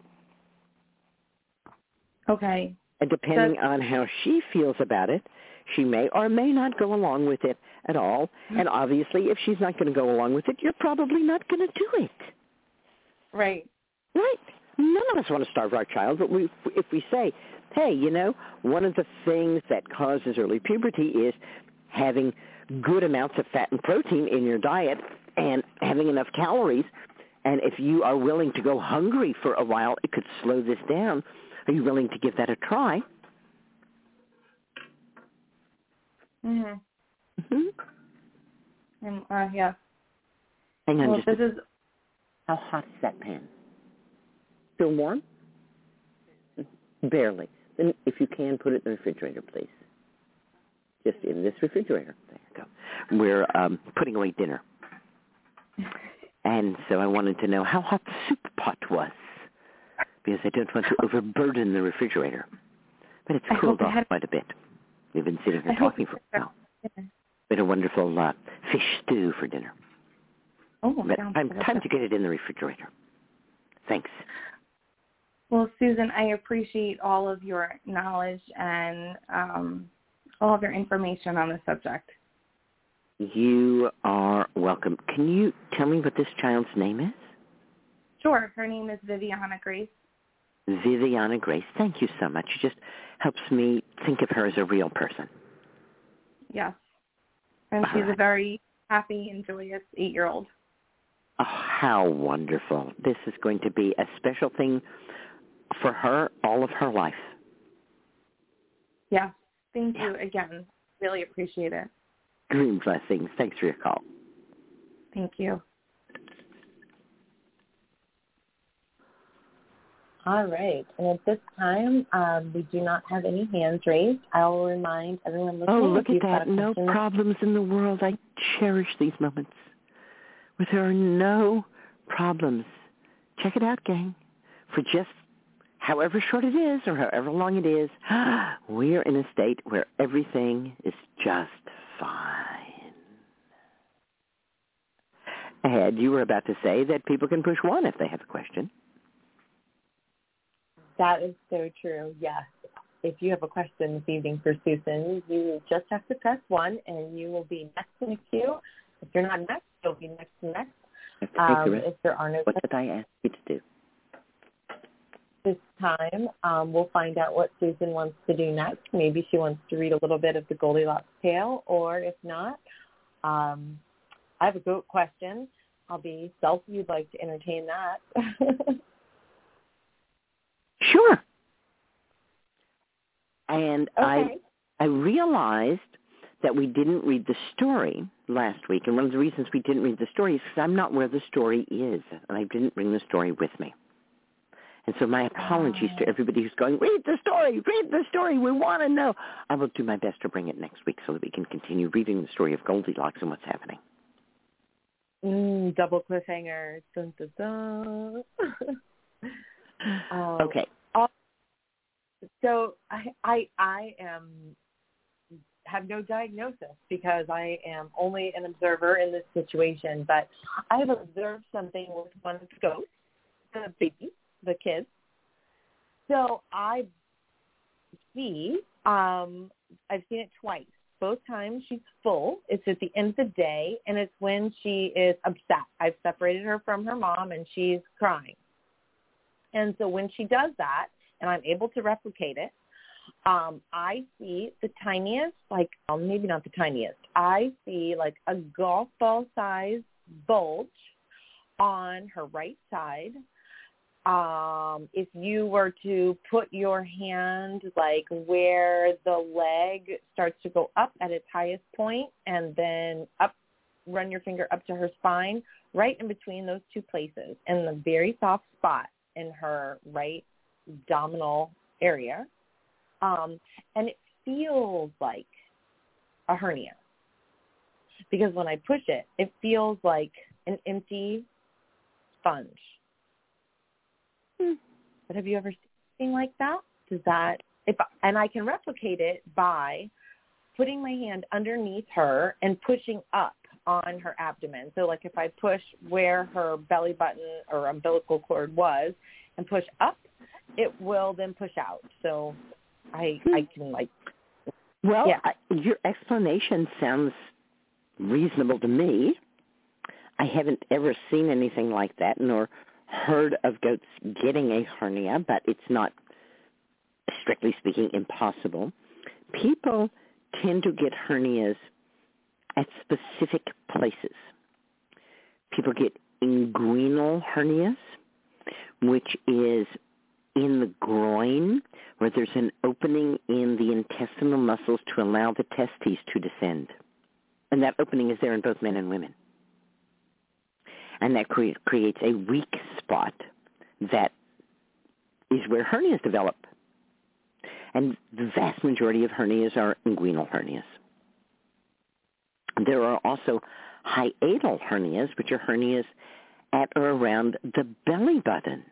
Speaker 8: Okay.
Speaker 4: And depending on how she feels about it, she may or may not go along with it at all. And obviously, if she's not going to go along with it, you're probably not going to do it.
Speaker 8: Right.
Speaker 4: Right. None of us want to starve our child, but if we say, hey, one of the things that causes early puberty is having good amounts of fat and protein in your diet and having enough calories, and if you are willing to go hungry for a while, it could slow this down. Are you willing to give that a try?
Speaker 8: Mhm.
Speaker 4: Mhm.
Speaker 8: Yeah.
Speaker 4: Hang on
Speaker 8: just a
Speaker 4: How hot is that pan? Still warm? Barely. Then if you can, put it in the refrigerator, please. Just in this refrigerator. There you go. We're putting away dinner. And so I wanted to know how hot the soup pot was, because I don't want to overburden the refrigerator. But it's cooled off quite a bit. We've been sitting here talking for a while. We had a wonderful fish stew for dinner.
Speaker 8: Oh,
Speaker 4: but time to get it in the refrigerator. Thanks.
Speaker 8: Well, Susan, I appreciate all of your knowledge and all of your information on the subject.
Speaker 4: You are welcome. Can you tell me what this child's name is?
Speaker 8: Sure. Her name is Viviana Grace.
Speaker 4: Viviana Grace. Thank you so much. It just helps me think of her as a real person.
Speaker 8: Yes. And
Speaker 4: All
Speaker 8: she's
Speaker 4: right.
Speaker 8: a very happy and joyous 8-year-old.
Speaker 4: Oh, how wonderful. This is going to be a special thing for her all of her life.
Speaker 8: Yes. Thank you again. Really appreciate it.
Speaker 4: Green blessings. Thanks for your call.
Speaker 8: Thank you.
Speaker 6: All right. And at this time, we do not have any hands raised. I will remind everyone listening.
Speaker 4: Oh, look
Speaker 6: if
Speaker 4: at
Speaker 6: you've got
Speaker 4: that.
Speaker 6: a
Speaker 4: No
Speaker 6: question.
Speaker 4: problems in the world. I cherish these moments where there are no problems. Check it out, gang. For just however short it is or however long it is, we're in a state where everything is just fine. Ed, you were about to say that people can push 1 if they have a question.
Speaker 6: That is so true, yes. If you have a question this evening for Susan, you just have to press 1 and you will be next in the queue. If you're not next, you'll be next. If there are no
Speaker 4: What
Speaker 6: questions
Speaker 4: did I ask you to do?
Speaker 6: this time, we'll find out what Susan wants to do next. Maybe she wants to read a little bit of the Goldilocks tale, or if not, I have a goat question. I'll be stealthy. You'd like to entertain that.
Speaker 4: Sure. And
Speaker 6: Okay.
Speaker 4: I realized that we didn't read the story last week, and one of the reasons we didn't read the story is because I'm not where the story is, and I didn't bring the story with me. And so my apologies to everybody who's going, read the story, we want to know. I will do my best to bring it next week so that we can continue reading the story of Goldilocks and what's happening.
Speaker 6: Double cliffhanger. Dun, dun, dun.
Speaker 4: Okay.
Speaker 6: So I have no diagnosis because I am only an observer in this situation, but I have observed something with one of the goats, the baby, the kids. So I see, I've seen it twice. Both times she's full. It's at the end of the day, and it's when she is upset. I've separated her from her mom, and she's crying. And so when she does that, and I'm able to replicate it, I see the tiniest, maybe not the tiniest, I see like a golf ball size bulge on her right side. If you were to put your hand like where the leg starts to go up at its highest point and then up, run your finger up to her spine, right in between those two places, in the very soft spot in her right abdominal area, and it feels like a hernia because when I push it, it feels like an empty sponge. But have you ever seen anything like that? And I can replicate it by putting my hand underneath her and pushing up on her abdomen. So like if I push where her belly button or umbilical cord was and push up, it will then push out. So I can like...
Speaker 4: Well,
Speaker 6: yeah.
Speaker 4: Your explanation sounds reasonable to me. I haven't ever seen anything like that nor heard of goats getting a hernia, but it's not, strictly speaking, impossible. People tend to get hernias at specific places. People get inguinal hernias, which is in the groin, where there's an opening in the intestinal muscles to allow the testes to descend. And that opening is there in both men and women. And that creates a weak spot that is where hernias develop. And the vast majority of hernias are inguinal hernias. There are also hiatal hernias, which are hernias at or around the belly button.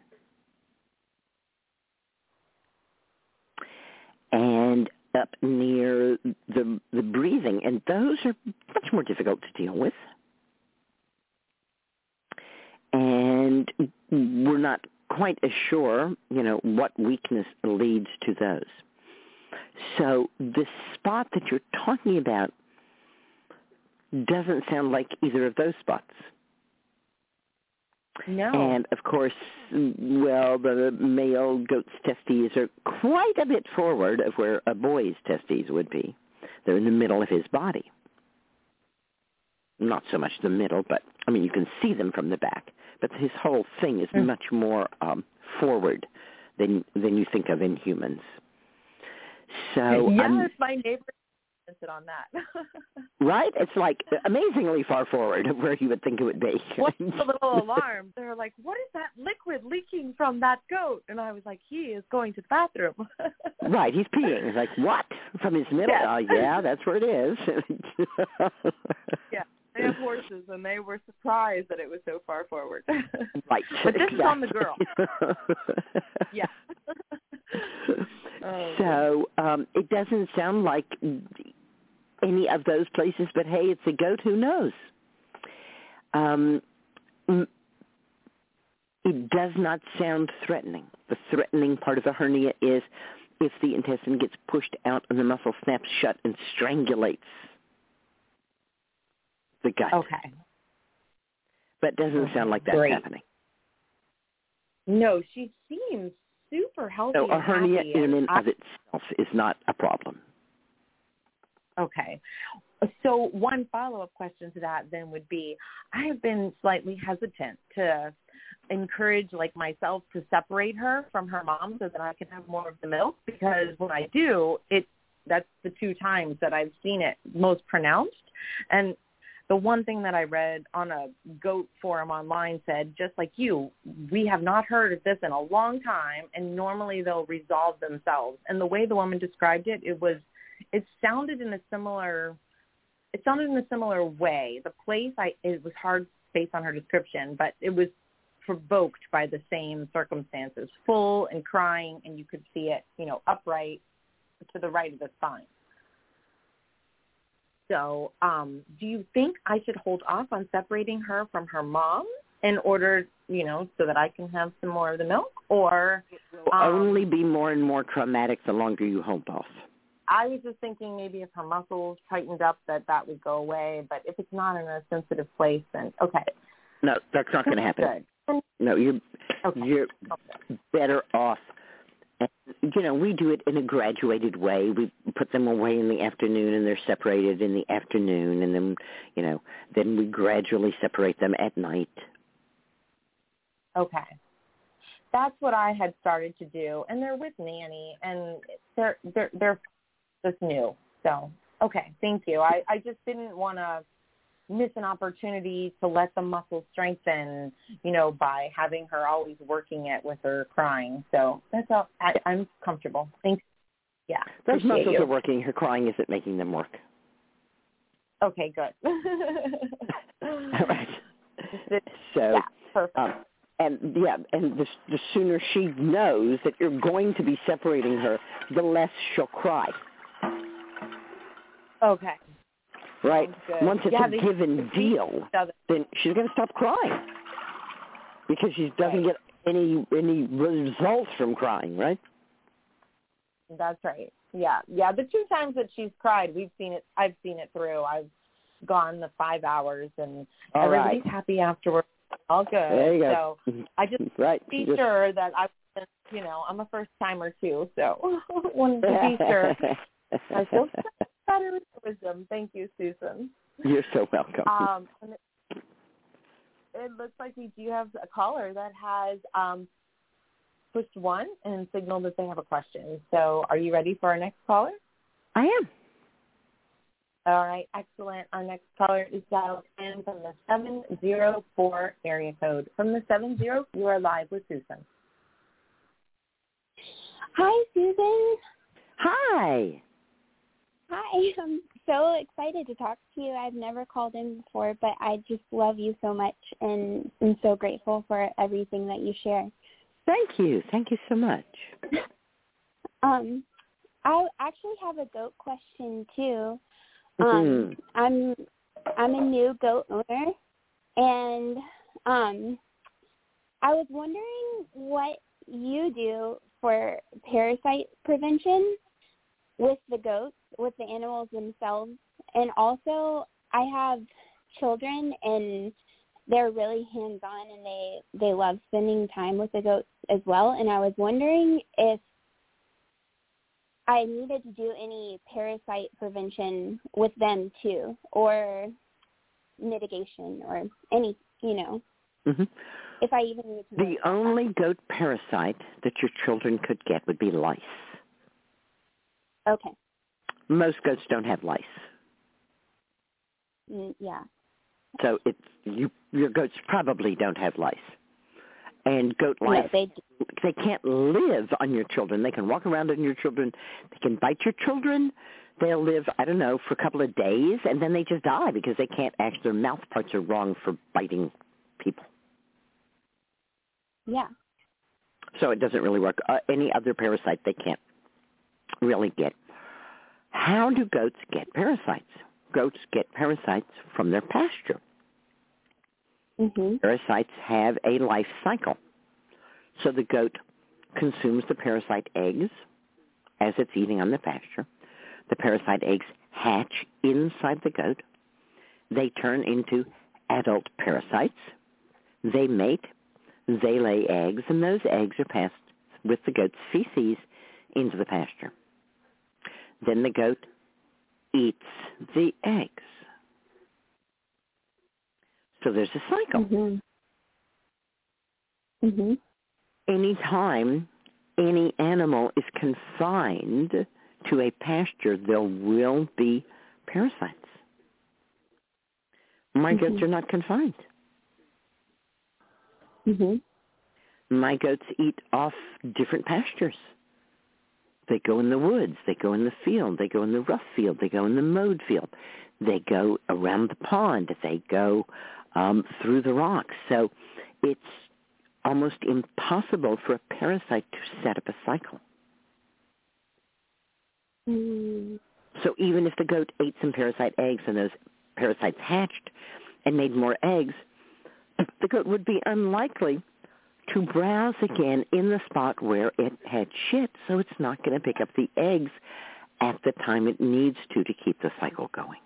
Speaker 4: And up near the breathing. And those are much more difficult to deal with. And we're not quite as sure, what weakness leads to those. So the spot that you're talking about doesn't sound like either of those spots.
Speaker 6: No.
Speaker 4: And, of course, the male goat's testes are quite a bit forward of where a boy's testes would be. They're in the middle of his body. Not so much the middle, but, you can see them from the back. But his whole thing is much more forward than you think of in humans. So
Speaker 6: yes, my neighbor commented on that.
Speaker 4: Right? It's like amazingly far forward of where you would think it would be.
Speaker 6: What's a little alarmed? They're like, what is that liquid leaking from that goat? And I was like, he is going to the bathroom.
Speaker 4: Right, he's peeing. It's like, what? From his middle?
Speaker 6: Yes.
Speaker 4: Yeah, that's where it is.
Speaker 6: Yeah, they have horses, and they were surprised that it was so far forward.
Speaker 4: Right.
Speaker 6: But this is on the girl. Yeah.
Speaker 4: So it doesn't sound like any of those places, but hey, it's a goat, who knows? It does not sound threatening. The threatening part of the hernia is if the intestine gets pushed out and the muscle snaps shut and strangulates the gut.
Speaker 6: Okay.
Speaker 4: But it doesn't sound like that's happening.
Speaker 6: No, she seems super healthy.
Speaker 4: So a hernia
Speaker 6: happy,
Speaker 4: in and of itself is not a problem.
Speaker 6: Okay. So one follow-up question to that then would be, I have been slightly hesitant to encourage myself to separate her from her mom so that I can have more of the milk, because when I do, that's the 2 times that I've seen it most pronounced. And the one thing that I read on a goat forum online said, just like you, we have not heard of this in a long time, and normally they'll resolve themselves. And the way the woman described it, it sounded in a similar way. The place, it was hard based on her description, but it was provoked by the same circumstances, full and crying, and you could see it, upright to the right of the spine. So do you think I should hold off on separating her from her mom in order, so that I can have some more of the milk? Or
Speaker 4: it will only be more and more traumatic the longer you hold off.
Speaker 6: I was just thinking maybe if her muscles tightened up that would go away. But if it's not in a sensitive place, then okay.
Speaker 4: No, that's not going to happen.
Speaker 6: Good.
Speaker 4: No, you're better off. And, we do it in a graduated way. We put them away in the afternoon, and they're separated in the afternoon, and then, then we gradually separate them at night.
Speaker 6: Okay. That's what I had started to do, and they're with Nanny, and they're just new. So, okay, thank you. I just didn't want to miss an opportunity to let the muscles strengthen, by having her always working it with her crying. So that's all. I'm comfortable. Thanks. Yeah.
Speaker 4: Those muscles are working. Her crying isn't making them work.
Speaker 6: Okay, good.
Speaker 4: All right. So,
Speaker 6: yeah, perfect.
Speaker 4: And the sooner she knows that you're going to be separating her, the less she'll cry.
Speaker 6: Okay.
Speaker 4: Right? Once it's a given deal, then she's going to stop crying because she doesn't get any results from crying, right?
Speaker 6: That's right. Yeah. The 2 times that she's cried, I've seen it through. I've gone the 5 hours, and everybody's happy afterwards. All good.
Speaker 4: There you go.
Speaker 6: So I just be sure that I'm a first timer too, so wanted to be sure. I feel better with wisdom. Thank you, Susan.
Speaker 4: You're so welcome.
Speaker 6: It looks like we do have a caller that has pushed 1 and signaled that they have a question. So are you ready for our next caller?
Speaker 4: I am.
Speaker 6: All right, excellent. Our next caller is dialed in from the 704 area code. From the 70, you are live with Susan.
Speaker 9: Hi, Susan.
Speaker 4: Hi.
Speaker 9: Hi. I'm so excited to talk to you. I've never called in before, but I just love you so much, and I'm so grateful for everything that you share.
Speaker 4: Thank you. Thank you so much.
Speaker 9: I actually have a goat question too. I'm a new goat owner, and I was wondering what you do for parasite prevention with the goats, with the animals themselves. And also, I have children, and they're really hands-on, and they love spending time with the goats as well. And I was wondering if I needed to do any parasite prevention with them too, or mitigation, or any,
Speaker 4: Mm-hmm.
Speaker 9: if I even need to.
Speaker 4: The only goat parasite that your children could get would be lice.
Speaker 9: Okay.
Speaker 4: Most goats don't have lice.
Speaker 9: Yeah.
Speaker 4: So your goats probably don't have lice. And goat lice,
Speaker 9: No,
Speaker 4: they can't live on your children. They can walk around on your children. They can bite your children. They'll live, I don't know, for a couple of days, and then they just die because they can't actually, their mouth parts are wrong for biting people.
Speaker 9: Yeah.
Speaker 4: So it doesn't really work. Any other parasite they can't really get. How do goats get parasites? Goats get parasites from their pasture.
Speaker 9: Mm-hmm.
Speaker 4: Parasites have a life cycle. So the goat consumes the parasite eggs as it's eating on the pasture. The parasite eggs hatch inside the goat. They turn into adult parasites. They mate. They lay eggs, and those eggs are passed with the goat's feces into the pasture. Then the goat eats the eggs. So there's a cycle.
Speaker 9: Mm-hmm. Mm-hmm.
Speaker 4: Anytime any animal is confined to a pasture, there will be parasites. My goats are not confined.
Speaker 9: Mm-hmm.
Speaker 4: My goats eat off different pastures. They go in the woods. They go in the field. They go in the rough field. They go in the mowed field. They go around the pond. They go through the rocks. So it's almost impossible for a parasite to set up a cycle.
Speaker 9: Mm.
Speaker 4: So even if the goat ate some parasite eggs and those parasites hatched and made more eggs, the goat would be unlikely to browse again in the spot where it had shit, so it's not going to pick up the eggs at the time it needs to keep the cycle going.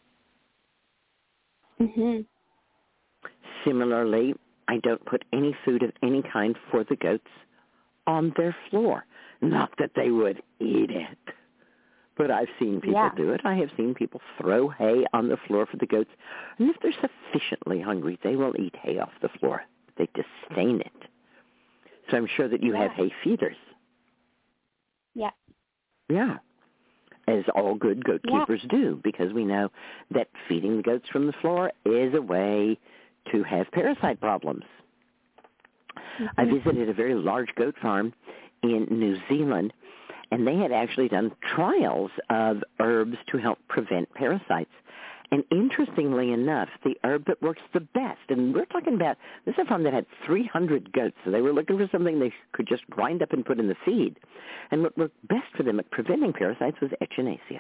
Speaker 9: Mm-hmm.
Speaker 4: Similarly, I don't put any food of any kind for the goats on their floor. Not that they would eat it, but I've seen people do it. I have seen people throw hay on the floor for the goats, and if they're sufficiently hungry, they will eat hay off the floor. They disdain it. So I'm sure that you have hay feeders.
Speaker 9: Yeah.
Speaker 4: Yeah, as all good goat keepers do, because we know that feeding the goats from the floor is a way to have parasite problems. Mm-hmm. I visited a very large goat farm in New Zealand, and they had actually done trials of herbs to help prevent parasites. And interestingly enough, the herb that works the best, and we're talking about, this is a farm that had 300 goats, so they were looking for something they could just grind up and put in the feed. And what worked best for them at preventing parasites was echinacea.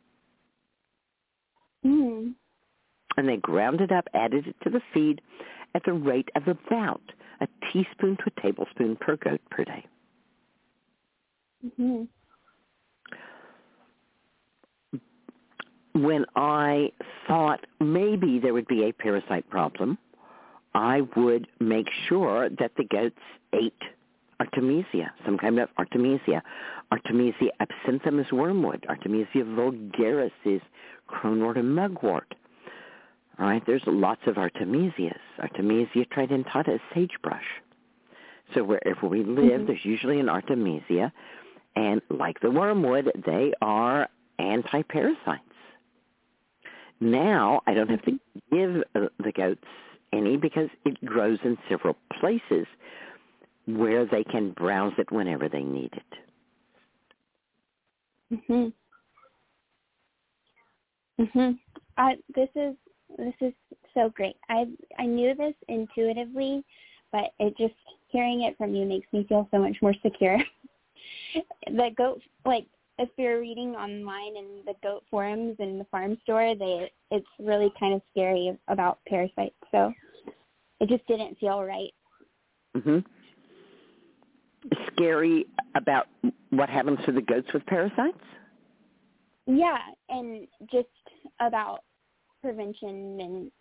Speaker 9: Mm.
Speaker 4: And they ground it up, added it to the feed at the rate of about a teaspoon to a tablespoon per goat per day.
Speaker 9: Mm-hmm.
Speaker 4: When I thought maybe there would be a parasite problem, I would make sure that the goats ate Artemisia, some kind of Artemisia. Artemisia absinthium is wormwood. Artemisia vulgaris is cronewort and mugwort. All right, there's lots of Artemisias. Artemisia tridentata is sagebrush. So wherever we live, there's usually an Artemisia. And like the wormwood, they are anti-parasites. Now, I don't have to give the goats any because it grows in several places where they can browse it whenever they need it.
Speaker 9: Mhm. Mhm. This is so great. I knew this intuitively, but it just hearing it from you makes me feel so much more secure. The goat, like, if you're reading online in the goat forums in the farm store, it's really kind of scary about parasites. So it just didn't feel right
Speaker 4: Mm-hmm. Scary about what happens to the goats with parasites?
Speaker 9: Yeah, and just about prevention and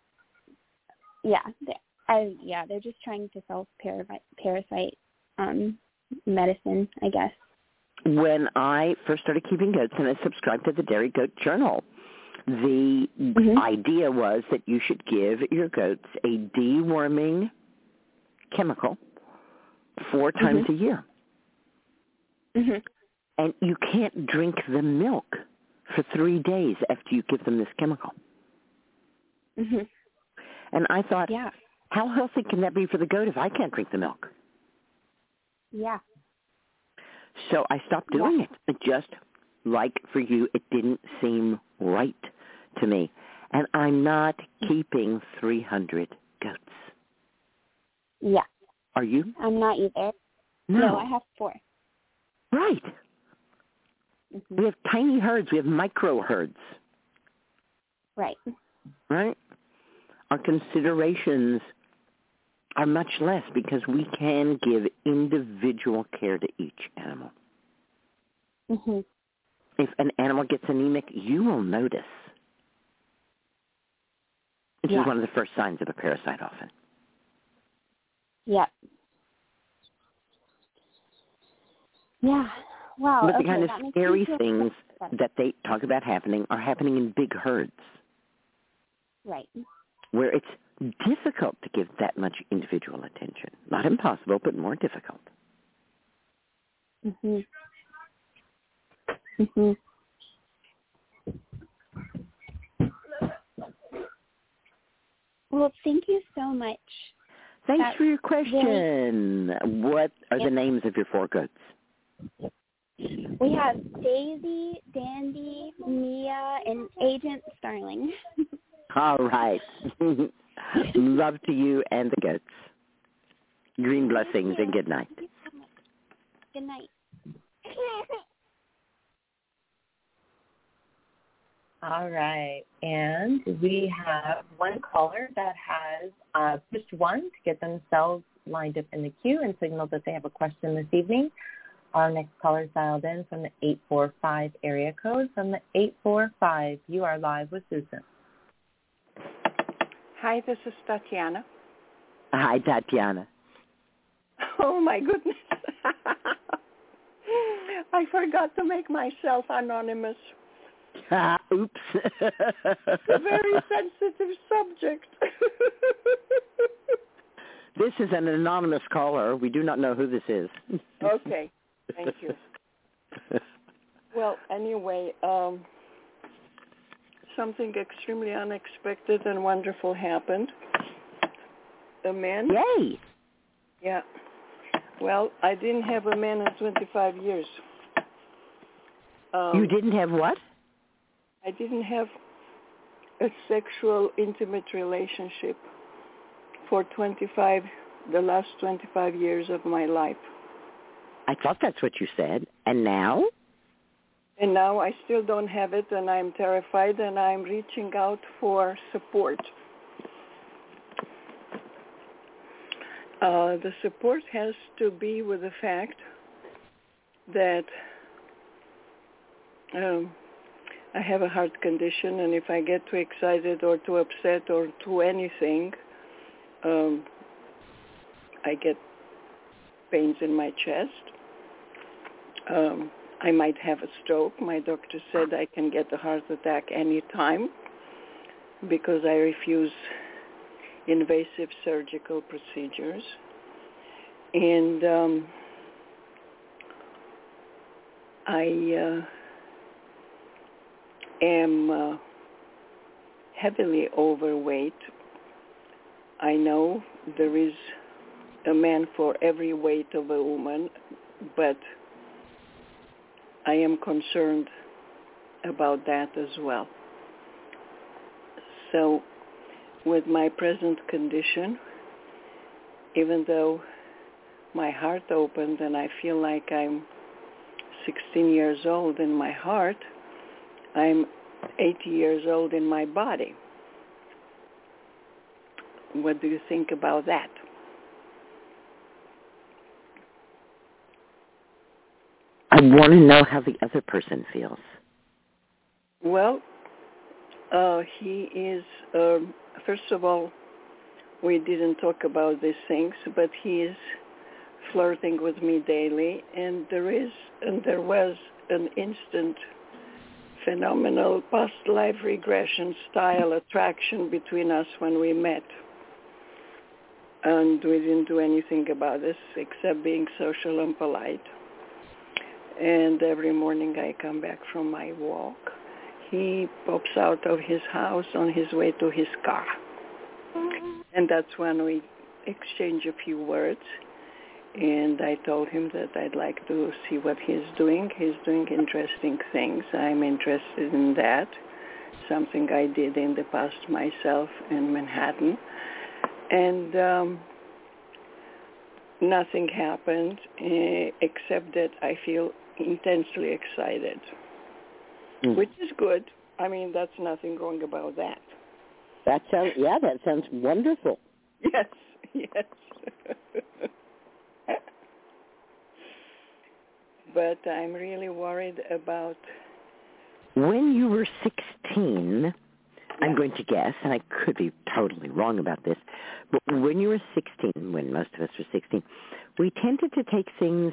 Speaker 9: they're just trying to solve parasite medicine, I guess.
Speaker 4: When I first started keeping goats and I subscribed to the Dairy Goat Journal, the idea was that you should give your goats a deworming chemical 4 times a year.
Speaker 9: Mm-hmm.
Speaker 4: And you can't drink the milk for 3 days after you give them this chemical.
Speaker 9: Mm-hmm.
Speaker 4: And I thought, how healthy can that be for the goat if I can't drink the milk?
Speaker 9: Yeah.
Speaker 4: So I stopped doing it. It just, like for you, it didn't seem right to me. And I'm not keeping 300 goats.
Speaker 9: Yeah.
Speaker 4: Are you?
Speaker 9: I'm not either.
Speaker 4: No,
Speaker 9: I have 4.
Speaker 4: Right. Mm-hmm. We have tiny herds. We have micro herds.
Speaker 9: Right.
Speaker 4: Right? Our considerations are much less because we can give individual care to each animal.
Speaker 9: Mm-hmm.
Speaker 4: If an animal gets anemic, you will notice. This is one of the first signs of a parasite often.
Speaker 9: Yeah. Yeah. Wow.
Speaker 4: But the kind of scary things that they talk about happening are happening in big herds.
Speaker 9: Right.
Speaker 4: Where it's difficult to give that much individual attention. Not impossible, but more difficult.
Speaker 9: Mhm. Mhm. Well, thank you so much.
Speaker 4: Thanks for your question. What are the names of your 4 goats?
Speaker 9: We have Daisy, Dandy, Mia, and Agent Starling.
Speaker 4: All right. Love to you and the goats. Green blessings and good night.
Speaker 9: Thank you so much. Good night.
Speaker 6: All right. And we have one caller that has pushed 1 to get themselves lined up in the queue and signaled that they have a question this evening. Our next caller is dialed in from the 845 area code. From the 845, you are live with Susan.
Speaker 10: Hi, this is Tatiana.
Speaker 4: Hi, Tatiana.
Speaker 10: Oh, my goodness. I forgot to make myself anonymous.
Speaker 4: Oops.
Speaker 10: It's a very sensitive subject.
Speaker 4: This is an anonymous caller. We do not know who this is.
Speaker 10: Okay. Thank you. Well, anyway, something extremely unexpected and wonderful happened. A man.
Speaker 4: Yay!
Speaker 10: Yeah. Well, I didn't have a man in 25 years.
Speaker 4: You didn't have what?
Speaker 10: I didn't have a sexual, intimate relationship for the last 25 years of my life.
Speaker 4: I thought that's what you said. And now?
Speaker 10: And now I still don't have it, and I'm terrified, and I'm reaching out for support. The support has to be with the fact that I have a heart condition, and if I get too excited or too upset or too anything, I get pains in my chest. I might have a stroke. My doctor said I can get a heart attack any time because I refuse invasive surgical procedures. And I am heavily overweight. I know there is a man for every weight of a woman, but I am concerned about that as well. So with my present condition, even though my heart opened and I feel like I'm 16 years old in my heart, I'm 80 years old in my body. What do you think about that?
Speaker 4: I want to know how the other person feels.
Speaker 10: Well, he is, first of all, we didn't talk about these things, but he is flirting with me daily, and there was an instant phenomenal past life regression style attraction between us when we met. And we didn't do anything about this except being social and polite. And every morning I come back from my walk, he pops out of his house on his way to his car. And that's when we exchange a few words. And I told him that I'd like to see what he's doing. He's doing interesting things. I'm interested in that, something I did in the past myself in Manhattan. And nothing happened except that I feel intensely excited, which is good. I mean, that's nothing wrong about that.
Speaker 4: That sounds wonderful.
Speaker 10: Yes. But I'm really worried about...
Speaker 4: When you were 16, I'm going to guess, and I could be totally wrong about this, but when you were 16, when most of us were 16, we tended to take things,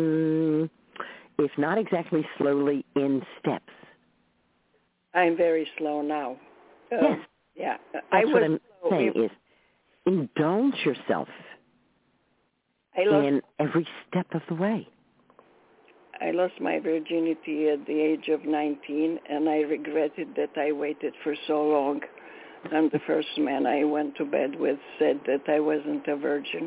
Speaker 4: if not exactly slowly, in steps.
Speaker 10: I'm very slow now.
Speaker 4: Yes.
Speaker 10: Yeah.
Speaker 4: That's what I'm saying is indulge yourself in every step of the way.
Speaker 10: I lost my virginity at the age of 19, and I regretted that I waited for so long. And the first man I went to bed with said that I wasn't a virgin.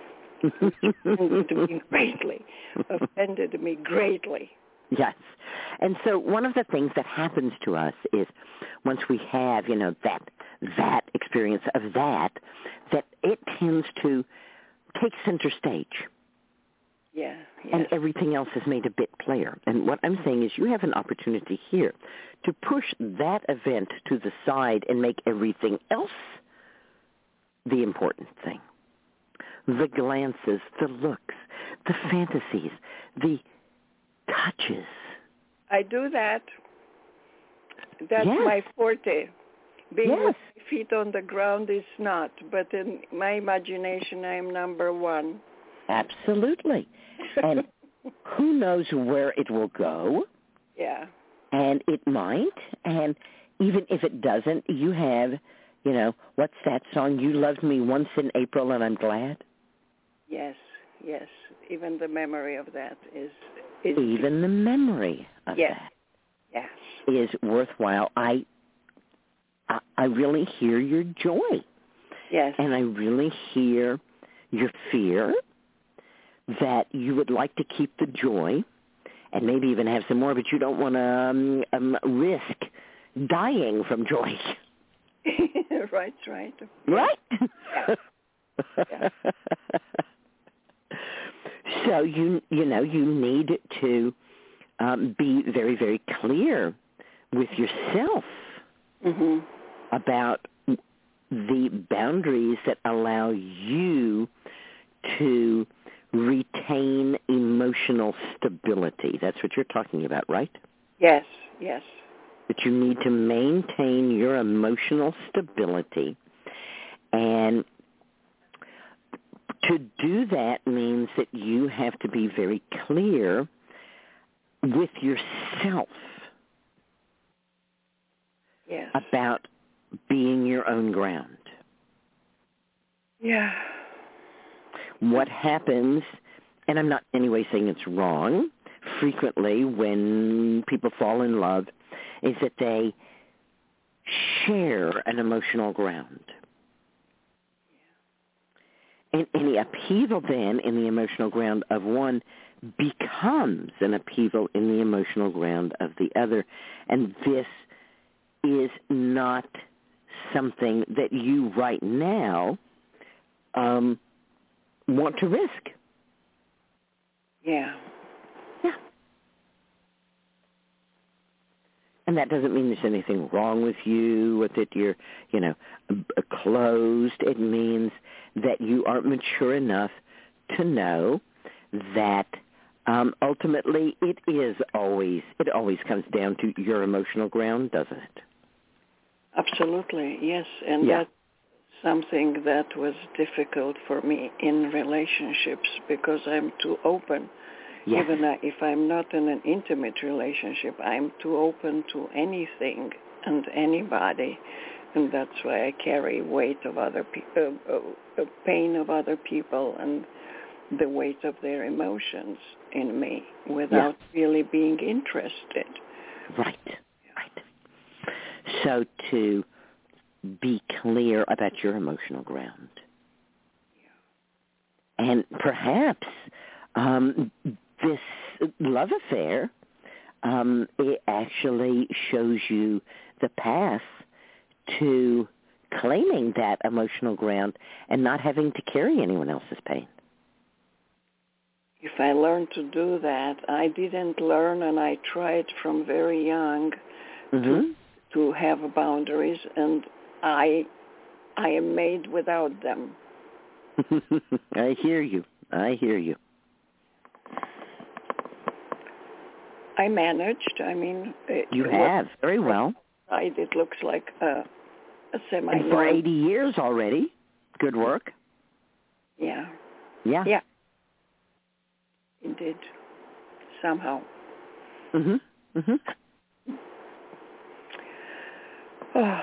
Speaker 10: Offended me greatly.
Speaker 4: Yes. And so one of the things that happens to us is once we have, that experience of that it tends to take center stage.
Speaker 10: Yeah.
Speaker 4: And everything else is made a bit player. And what I'm saying is you have an opportunity here to push that event to the side and make everything else the important thing. The glances, the looks, the fantasies, the touches.
Speaker 10: I do that. That's my forte. Being with my feet on the ground is not, but in my imagination I am number one.
Speaker 4: Absolutely. And who knows where it will go?
Speaker 10: Yeah.
Speaker 4: And it might. And even if it doesn't, you have, what's that song? You loved me once in April and I'm glad?
Speaker 10: Yes. Even the memory of that is
Speaker 4: even the memory of that is worthwhile. I really hear your joy.
Speaker 10: Yes.
Speaker 4: And I really hear your fear that you would like to keep the joy and maybe even have some more, but you don't want to risk dying from joy.
Speaker 10: Right.
Speaker 4: Right?
Speaker 10: Yeah.
Speaker 4: So you need to be very, very clear with yourself about the boundaries that allow you to retain emotional stability. That's what you're talking about, right?
Speaker 10: Yes.
Speaker 4: That you need to maintain your emotional stability. And to do that means that you have to be very clear with yourself about being your own ground.
Speaker 10: Yeah.
Speaker 4: What happens, and I'm not in any way saying it's wrong, frequently when people fall in love, is that they share an emotional ground. And any upheaval then in the emotional ground of one becomes an upheaval in the emotional ground of the other. And this is not something that you right now want to risk.
Speaker 10: Yeah.
Speaker 4: And that doesn't mean there's anything wrong with you or that you're, closed. It means that you aren't mature enough to know that Ultimately, it always comes down to your emotional ground, doesn't it?
Speaker 10: Absolutely, yes. And that's something that was difficult for me in relationships because I'm too open. Yes. Even if I'm not in an intimate relationship, I'm too open to anything and anybody. And that's why I carry weight of other people, pain of other people, and the weight of their emotions in me without really being interested.
Speaker 4: Right. So to be clear about your emotional ground. Yeah. And perhaps this love affair, it actually shows you the path to claiming that emotional ground and not having to carry anyone else's pain.
Speaker 10: If I learned to do that, I didn't learn, and I tried from very young to have boundaries, and I am made without them.
Speaker 4: I hear you.
Speaker 10: I managed. I mean,
Speaker 4: you have very well.
Speaker 10: It looks like a semi.
Speaker 4: And for 80 years already. Good work.
Speaker 10: Yeah.
Speaker 4: Yeah.
Speaker 10: It did. Somehow. Oh.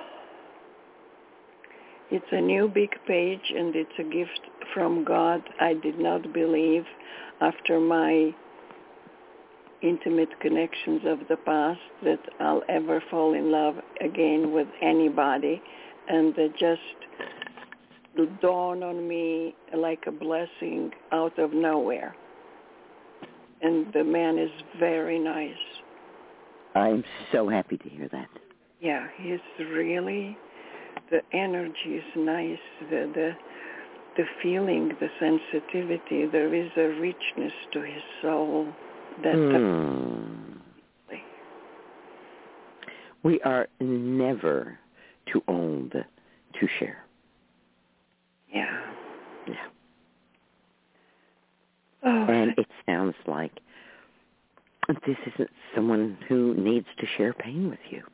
Speaker 10: It's a new big page, and it's a gift from God. I did not believe after my intimate connections of the past that I'll ever fall in love again with anybody, and it just dawned on me like a blessing out of nowhere. And the man is very nice.
Speaker 4: I'm so happy to hear that.
Speaker 10: Yeah, he's really, the energy is nice, the feeling, the sensitivity. There is a richness to his soul that
Speaker 4: we are never too old to share.
Speaker 10: Yeah.
Speaker 4: And it sounds like this isn't someone who needs to share pain with you.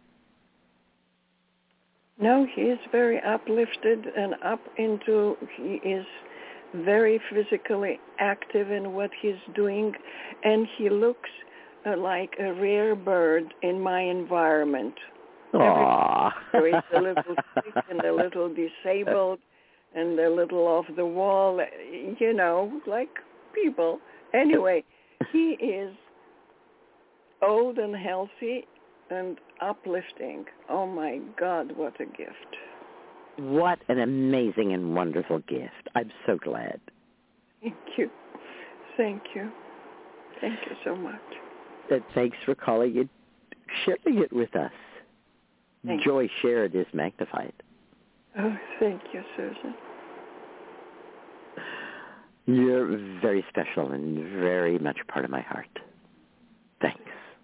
Speaker 10: No, he is very uplifted and he is very physically active in what he's doing, and he looks like a rare bird in my environment.
Speaker 4: Aww.
Speaker 10: There is a little sick and a little disabled and a little off the wall, like people. Anyway, he is old and healthy and uplifting. Oh my God, what a gift.
Speaker 4: What an amazing and wonderful gift. I'm so glad.
Speaker 10: Thank you. Thank you so much.
Speaker 4: And thanks for calling and sharing it with us. Joy shared is magnified.
Speaker 10: Oh, thank you, Susan.
Speaker 4: You're very special and very much part of my heart. Thanks.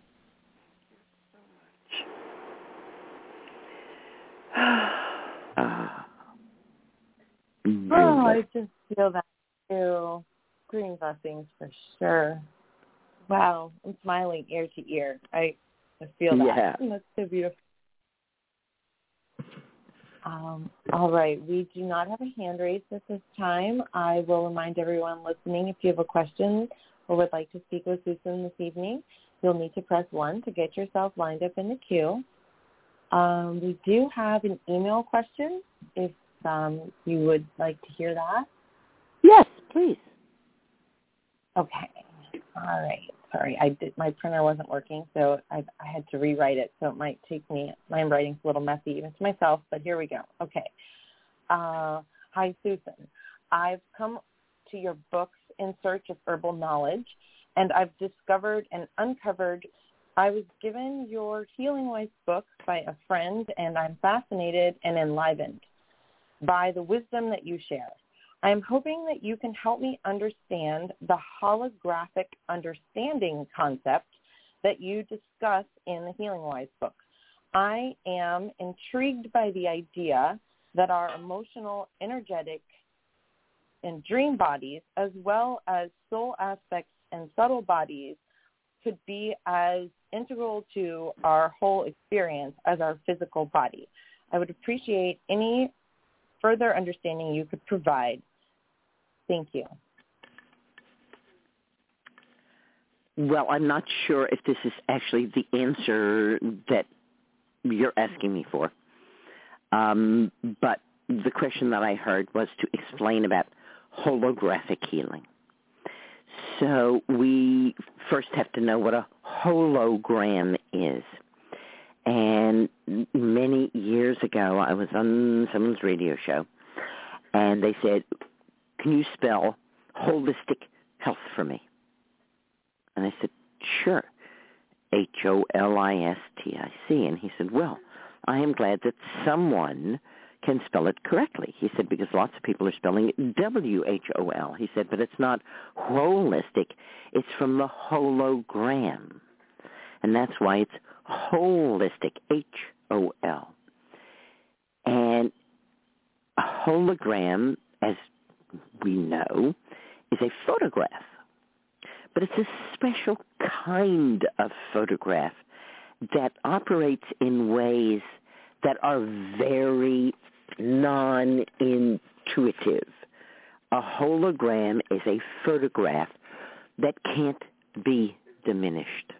Speaker 6: I just feel that too. Green blessings for sure. Wow, I'm smiling ear to ear. I feel that.
Speaker 4: Yeah.
Speaker 6: That's so beautiful. All right, we do not have a hand raised at this time. I will remind everyone listening, if you have a question or would like to speak with Susan this evening, you'll need to press 1 to get yourself lined up in the queue. We do have an email question, if you would like to hear that.
Speaker 4: Yes, please.
Speaker 6: Okay. All right. Sorry, my printer wasn't working, so I had to rewrite it, so it might take me, my writing's a little messy even to myself, but here we go. Okay. Hi, Susan. I've come to your books in search of herbal knowledge, and I've discovered and uncovered. I was given your Healing Wise book by a friend, and I'm fascinated and enlivened by the wisdom that you share. I'm hoping that you can help me understand the holographic understanding concept that you discuss in the Healing Wise book. I am intrigued by the idea that our emotional, energetic, and dream bodies, as well as soul aspects and subtle bodies could be as integral to our whole experience as our physical body. I would appreciate any further understanding you could provide. Thank you.
Speaker 4: Well, I'm not sure if this is actually the answer that you're asking me for. But the question that I heard was to explain about holographic healing. So we first have to know what a hologram is. And many years ago, I was on someone's radio show, and they said, "Can you spell holistic health for me?" And I said, "Sure, HOLISTIC." And he said, "Well, I am glad that someone can spell it correctly." He said, "Because lots of people are spelling it WHOL." He said, "But it's not holistic. It's from the hologram. And that's why it's holistic, HOL. And a hologram, as we know, is a photograph. But it's a special kind of photograph that operates in ways that are very non-intuitive. A hologram is a photograph that can't be diminished.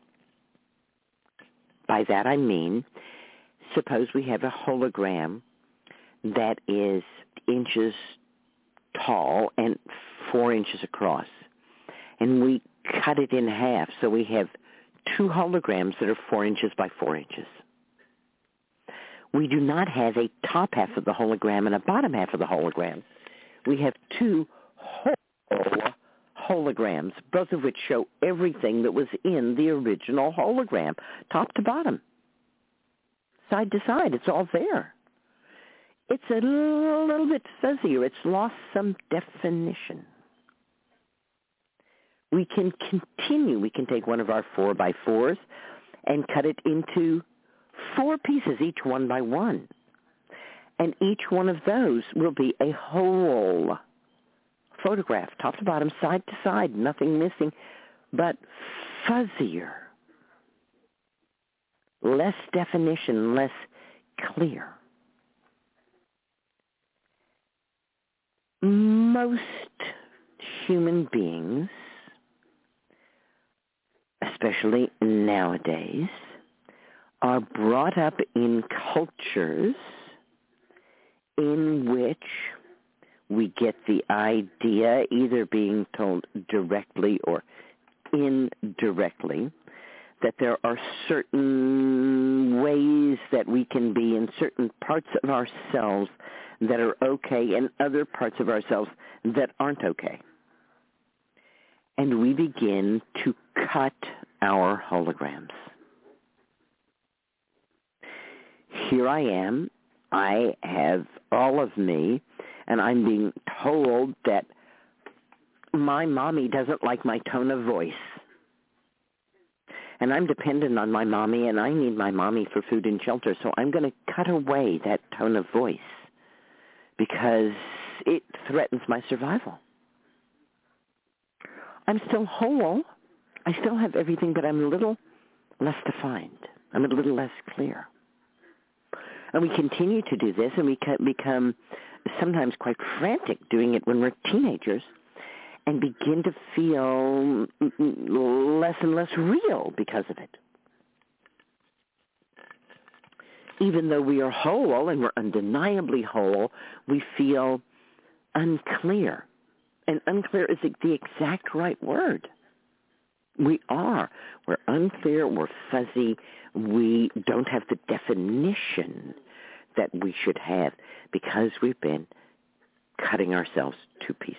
Speaker 4: By that I mean, suppose we have a hologram that is inches tall and 4 inches across, and we cut it in half, so we have two holograms that are 4 inches by 4 inches. We do not have a top half of the hologram and a bottom half of the hologram. We have two whole holograms, both of which show everything that was in the original hologram, top to bottom, side to side. It's all there. It's a little bit fuzzier. It's lost some definition. We can continue. We can take one of our 4x4s and cut it into 4 pieces, each 1 by 1. And each one of those will be a whole photograph, top to bottom, side to side, nothing missing, but fuzzier, less definition, less clear. Most human beings, especially nowadays, are brought up in cultures in which we get the idea, either being told directly or indirectly, that there are certain ways that we can be in certain parts of ourselves that are okay and other parts of ourselves that aren't okay. And we begin to cut our holograms. Here I am. I have all of me, and I'm being told that my mommy doesn't like my tone of voice. And I'm dependent on my mommy, and I need my mommy for food and shelter, so I'm going to cut away that tone of voice because it threatens my survival. I'm still whole. I still have everything, but I'm a little less defined. I'm a little less clear. And we continue to do this, and we become sometimes quite frantic doing it when we're teenagers and begin to feel less and less real because of it. Even though we are whole and we're undeniably whole, we feel unclear. And unclear is the exact right word. We are. We're unclear. We're fuzzy. We don't have the definition that we should have because we've been cutting ourselves to pieces.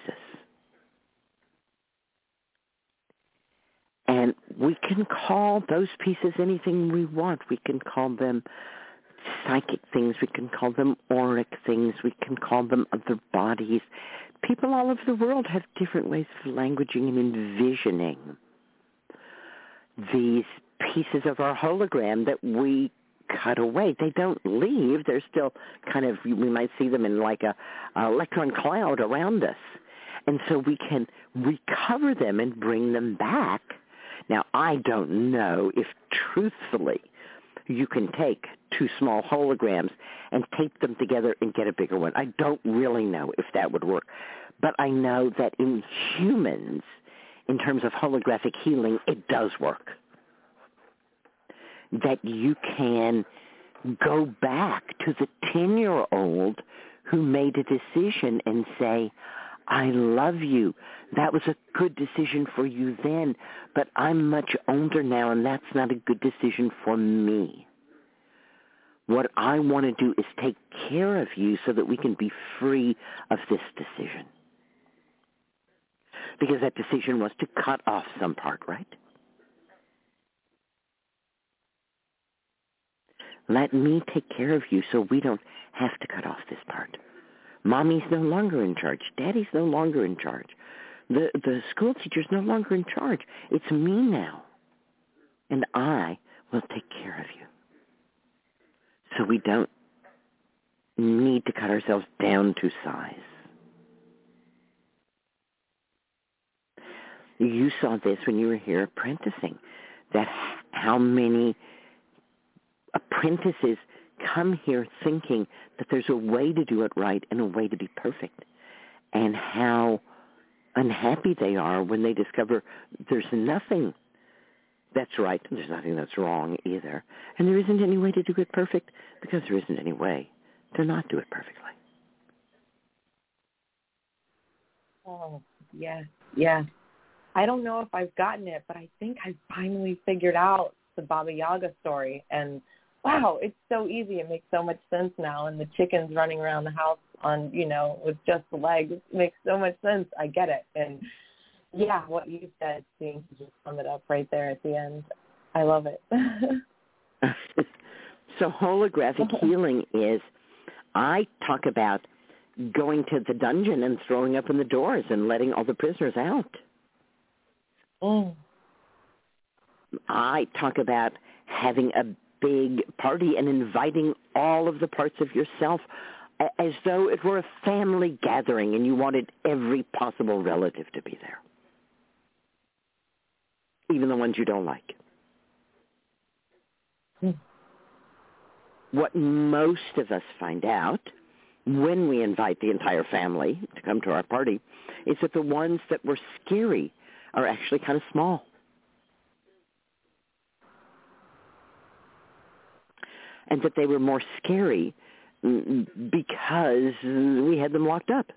Speaker 4: And we can call those pieces anything we want. We can call them psychic things. We can call them auric things. We can call them other bodies. People all over the world have different ways of languaging and envisioning these pieces of our hologram that we cut away. They don't leave. They're still kind of, we might see them in like a electron cloud around us. And so we can recover them and bring them back. Now, I don't know if truthfully you can take two small holograms and tape them together and get a bigger one. I don't really know if that would work. But I know that in humans, in terms of holographic healing, it does work. That you can go back to the 10-year-old who made a decision and say, I love you. That was a good decision for you then, but I'm much older now, and that's not a good decision for me. What I want to do is take care of you so that we can be free of this decision. Because that decision was to cut off some part, right? Let me take care of you so we don't have to cut off this part. Mommy's no longer in charge. Daddy's no longer in charge. The school teacher's no longer in charge. It's me now. And I will take care of you. So we don't need to cut ourselves down to size. You saw this when you were here apprenticing, that how many apprentices come here thinking that there's a way to do it right and a way to be perfect, and how unhappy they are when they discover there's nothing that's right and there's nothing that's wrong either, and there isn't any way to do it perfect because there isn't any way to not do it perfectly.
Speaker 6: Oh, yes, yes. I don't know if I've gotten it, but I think I finally figured out the Baba Yaga story, and wow, it's so easy. It makes so much sense now. And the chickens running around the house on, with just the legs makes so much sense. I get it. And yeah, what you said seems to just sum it up right there at the end. I love it.
Speaker 4: So holographic healing is, I talk about going to the dungeon and throwing open the doors and letting all the prisoners out.
Speaker 6: Mm.
Speaker 4: I talk about having a big party and inviting all of the parts of yourself as though it were a family gathering and you wanted every possible relative to be there, even the ones you don't like. What most of us find out when we invite the entire family to come to our party is that the ones that were scary are actually kind of small. And that they were more scary because we had them locked up.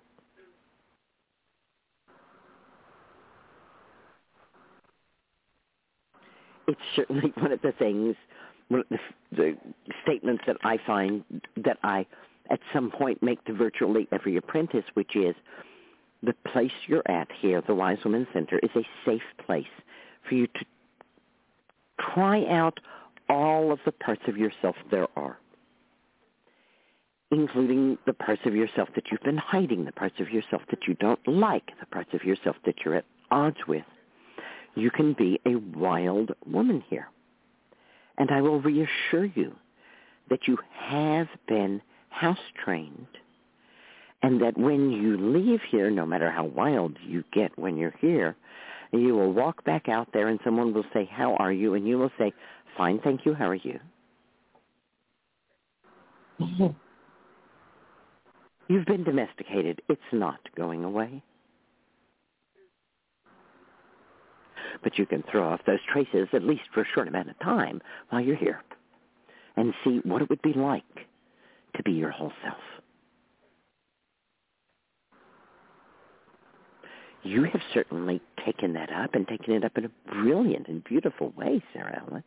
Speaker 4: It's certainly one of the things, one of the statements that I find that I at some point make to virtually every apprentice, which is the place you're at here, the Wise Woman Center, is a safe place for you to try out all of the parts of yourself there are, including the parts of yourself that you've been hiding, the parts of yourself that you don't like, the parts of yourself that you're at odds with. You can be a wild woman here. And I will reassure you that you have been house-trained, and that when you leave here, no matter how wild you get when you're here, you will walk back out there and someone will say, how are you? And you will say, fine, thank you, how are you? You've been domesticated. It's not going away. But you can throw off those traces, at least for a short amount of time, while you're here, and see what it would be like to be your whole self. You have certainly taken that up and taken it up in a brilliant and beautiful way, Sarah Ellen.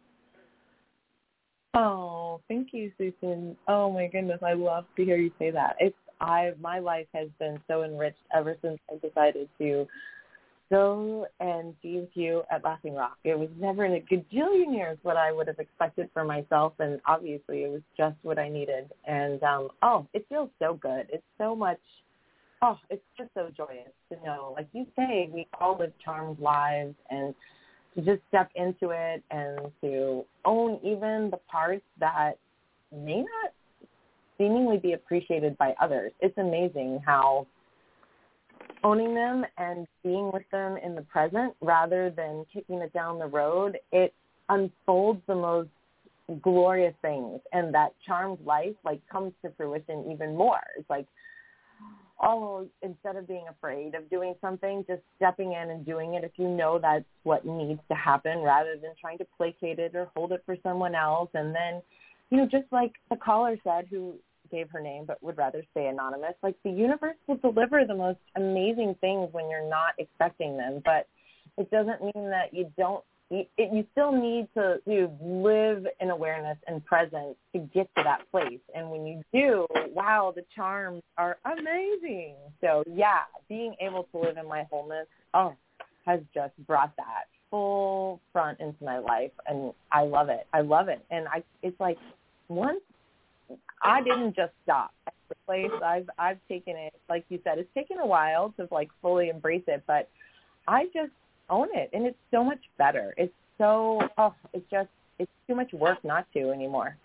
Speaker 6: Oh, thank you, Susan. Oh my goodness, I love to hear you say that. My life has been so enriched ever since I decided to go and be with you at Laughing Rock. It was never in a gajillion years what I would have expected for myself, and obviously it was just what I needed. And it feels so good. It's so much. Oh, it's just so joyous to know, like you say, we all live charmed lives, and to just step into it and to own even the parts that may not seemingly be appreciated by others. It's amazing how owning them and being with them in the present rather than kicking it down the road, it unfolds the most glorious things, and that charmed life like comes to fruition even more. It's like, oh, instead of being afraid of doing something, just stepping in and doing it if you know that's what needs to happen, rather than trying to placate it or hold it for someone else. And then, you know, just like the caller said, who gave her name but would rather stay anonymous, like the universe will deliver the most amazing things when you're not expecting them. But it doesn't mean that you don't, you still need to live in awareness and presence to get to that place. And when you do, wow, the charms are amazing. So, yeah, being able to live in my wholeness, has just brought that full front into my life. And I love it. I love it. And it's like once I didn't just stop at the place. I've taken it, like you said, it's taken a while to like fully embrace it, but I just own it, and it's so much better. It's so it's too much work not to anymore.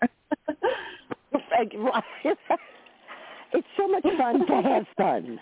Speaker 4: It's so much fun to have fun.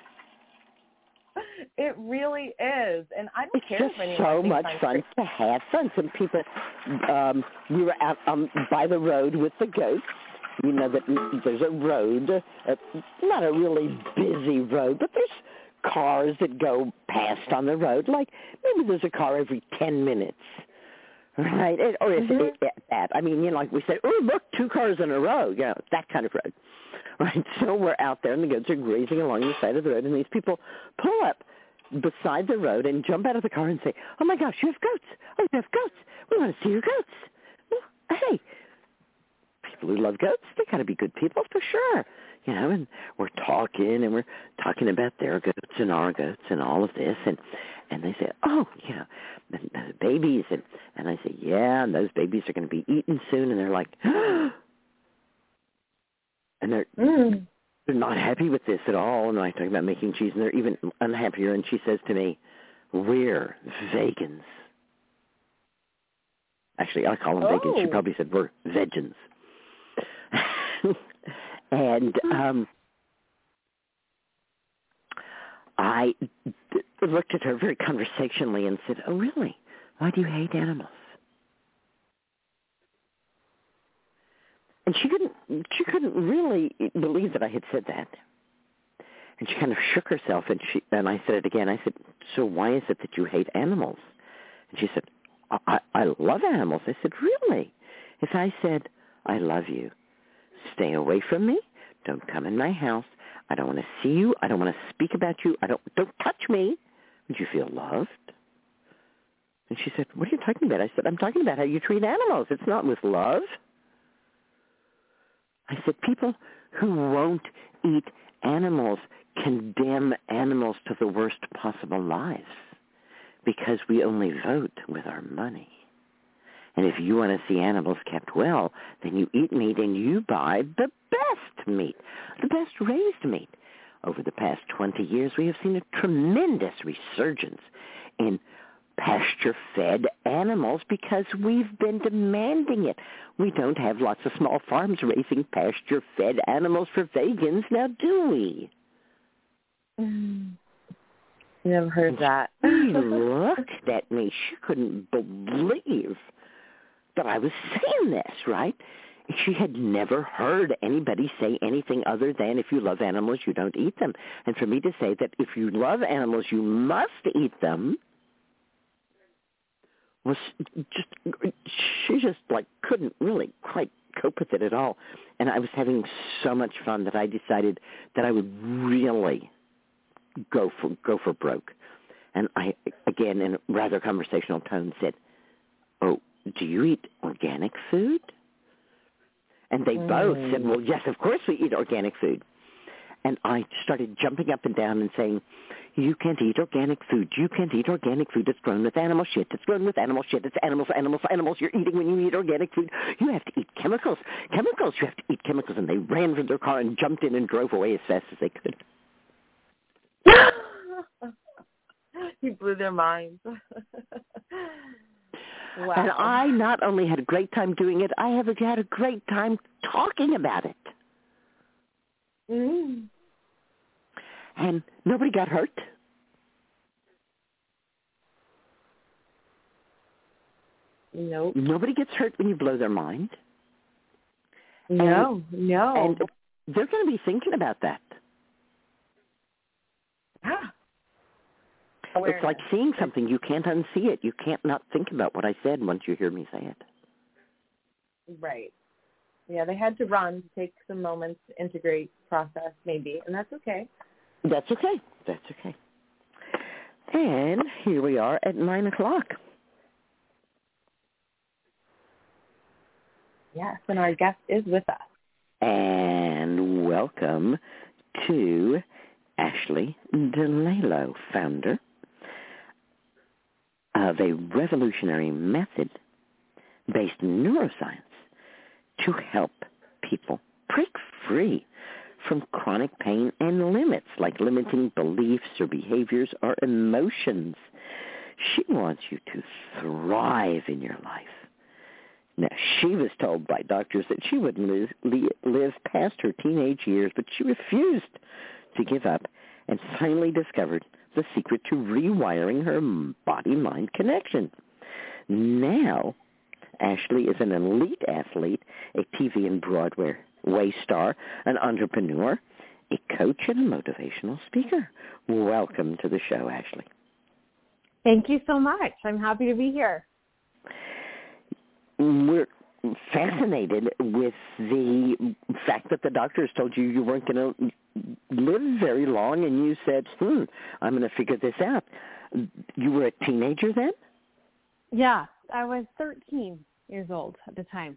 Speaker 6: It really is, and I don't
Speaker 4: it's
Speaker 6: care
Speaker 4: just
Speaker 6: if anyone
Speaker 4: so
Speaker 6: thinks
Speaker 4: much
Speaker 6: I'm
Speaker 4: fun to have fun. Some people, we were out by the road with the goats. You know that there's a road, not a really busy road, but there's cars that go past on the road. Like maybe there's a car every 10 minutes, right? Or is it that? I mean, you know, like we say, oh, look, 2 cars in a row. You know, that kind of road, right? So we're out there, and the goats are grazing along the side of the road, and these people pull up beside the road and jump out of the car and say, oh, my gosh, you have goats. Oh, you have goats. We want to see your goats. Well, hey, people who love goats, they got to be good people for sure. You know, and we're talking about their goats and our goats and all of this, and they say, oh, you know, the babies, and I say, yeah, and those babies are going to be eaten soon, and they're like, and they're not happy with this at all, and I talk about making cheese, and they're even unhappier, and she says to me, we're vegans. Actually, I call them vegans. She probably said we're vegans. And I looked at her very conversationally and said, oh, really? Why do you hate animals? And she couldn't really believe that I had said that. And she kind of shook herself, and I said it again. I said, so why is it that you hate animals? And she said, I love animals. I said, really? If I said, I love you, stay away from me, don't come in my house, I don't want to see you, I don't want to speak about you, don't touch me, would you feel loved? And she said, what are you talking about? I said, I'm talking about how you treat animals. It's not with love. I said, people who won't eat animals condemn animals to the worst possible lives because we only vote with our money. And if you want to see animals kept well, then you eat meat and you buy the best meat, the best raised meat. Over the past 20 years, we have seen a tremendous resurgence in pasture-fed animals because we've been demanding it. We don't have lots of small farms raising pasture-fed animals for vegans now, do we?
Speaker 6: Never heard that.
Speaker 4: She looked at me. She couldn't believe that I was saying this, right? She had never heard anybody say anything other than if you love animals, you don't eat them. And for me to say that if you love animals, you must eat them was she just like couldn't really quite cope with it at all. And I was having so much fun that I decided that I would really go for broke. And I, again, in a rather conversational tone, said, oh, do you eat organic food? And they both said, well, yes, of course we eat organic food. And I started jumping up and down and saying, you can't eat organic food. You can't eat organic food. It's grown with animal shit. It's grown with animal shit. It's animals you're eating when you eat organic food. You have to eat chemicals. You have to eat chemicals. And they ran from their car and jumped in and drove away as fast as they could.
Speaker 6: You blew their minds. Wow.
Speaker 4: And I not only had a great time doing it, I have had a great time talking about it. And nobody got hurt.
Speaker 6: Nope.
Speaker 4: Nobody gets hurt when you blow their mind.
Speaker 6: No.
Speaker 4: And they're going to be thinking about that.
Speaker 6: Yeah.
Speaker 4: It's like seeing something. You can't unsee it. You can't not think about what I said once you hear me say it.
Speaker 6: Right. Yeah, they had to run to take some moments to integrate, process, maybe, and that's okay.
Speaker 4: That's okay. And here we are at 9 o'clock.
Speaker 6: Yes, and our guest is with us.
Speaker 4: And welcome to Ashley DeLalo, founder of a revolutionary method-based neuroscience to help people break free from chronic pain and limits, like limiting beliefs or behaviors or emotions. She wants you to thrive in your life. Now, she was told by doctors that she wouldn't live past her teenage years, but she refused to give up and finally discovered the secret to rewiring her body-mind connection. Now, Ashley is an elite athlete, a TV and Broadway star, an entrepreneur, a coach, and a motivational speaker. Welcome to the show, Ashley.
Speaker 11: Thank you so much. I'm happy to be here.
Speaker 4: We're fascinated with the fact that the doctors told you you weren't going to live very long, and you said, I'm going to figure this out. You were a teenager then?
Speaker 11: Yeah, I was 13 years old at the time.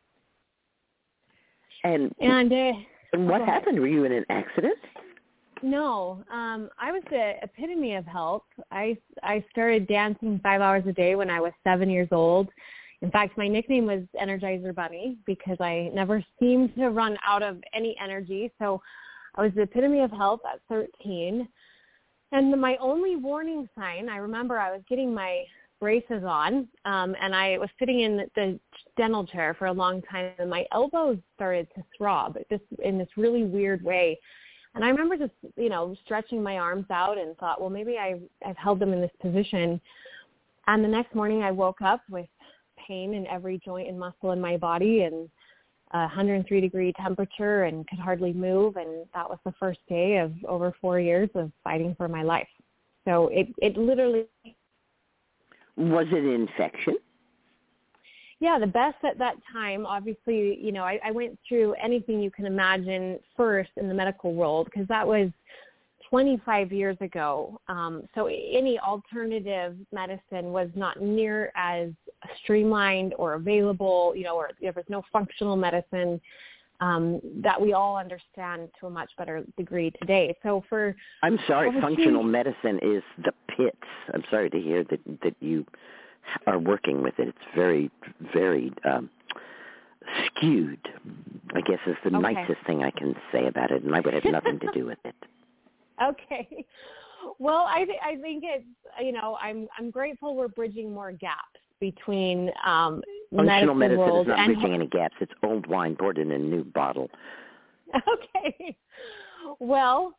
Speaker 4: And what happened? Were you in an accident?
Speaker 11: No, I was the epitome of health. I started dancing 5 hours a day when I was 7 years old. In fact, my nickname was Energizer Bunny because I never seemed to run out of any energy. So I was the epitome of health at 13. And my only warning sign, I remember I was getting my braces on, and I was sitting in the dental chair for a long time, and my elbows started to throb just in this really weird way. And I remember just, stretching my arms out and thought, well, maybe I've held them in this position. And the next morning I woke up with pain in every joint and muscle in my body and 103-degree temperature and could hardly move. And that was the first day of over 4 years of fighting for my life. So it literally...
Speaker 4: Was it an infection?
Speaker 11: Yeah, the best at that time, obviously, I went through anything you can imagine first in the medical world because that was 25 years ago. So any alternative medicine was not near as streamlined or available, or there was no functional medicine that we all understand to a much better degree today. So
Speaker 4: I'm sorry, functional medicine is the pits. I'm sorry to hear that you are working with it. It's very, very skewed, I guess is the nicest thing I can say about it, and I would have nothing to do with it.
Speaker 11: Okay. Well, I think it's, I'm grateful we're bridging more gaps between
Speaker 4: functional medicine
Speaker 11: world
Speaker 4: is not
Speaker 11: and
Speaker 4: bridging any gaps. It's old wine poured in a new bottle.
Speaker 11: Okay. Well,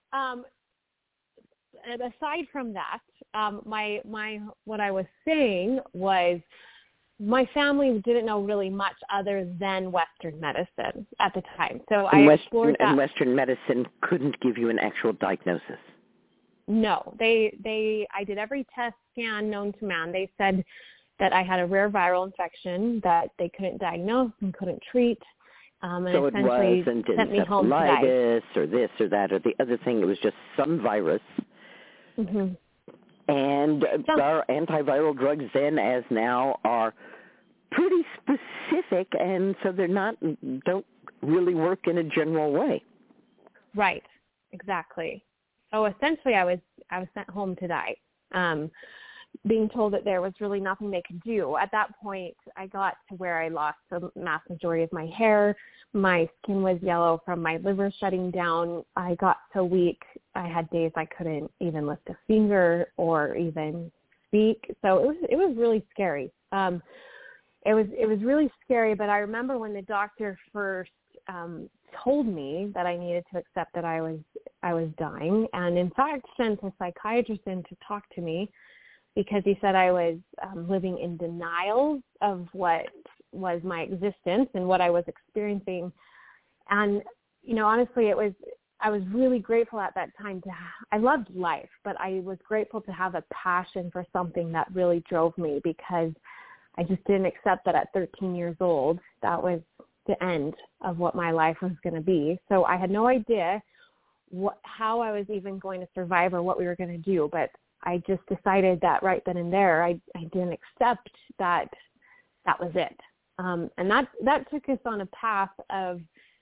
Speaker 11: aside from that, my what I was saying was my family didn't know really much other than Western medicine at the time. So I explored that.
Speaker 4: And Western medicine couldn't give you an actual diagnosis.
Speaker 11: No, I did every test scan known to man. They said that I had a rare viral infection that they couldn't diagnose and couldn't treat. And
Speaker 4: so it wasn't encephalitis or this or that or the other thing. It was just some virus.
Speaker 11: Mm-hmm.
Speaker 4: And our antiviral drugs then as now are pretty specific, and so don't really work in a general way.
Speaker 11: Right, exactly. So essentially I was sent home to die, being told that there was really nothing they could do. At that point, I got to where I lost the vast majority of my hair. My skin was yellow from my liver shutting down. I got so weak, I had days I couldn't even lift a finger or even speak. So it was really scary. It was really scary, but I remember when the doctor first told me that I needed to accept that I was dying, and in fact sent a psychiatrist in to talk to me because he said I was living in denial of what was my existence and what I was experiencing. And, honestly, I was really grateful at that time I loved life, but I was grateful to have a passion for something that really drove me, because I just didn't accept that at 13 years old, that was the end of what my life was going to be. So I had no idea how I was even going to survive or what we were going to do, but I just decided that right then and there, I didn't accept that was it. And that took us on a path of,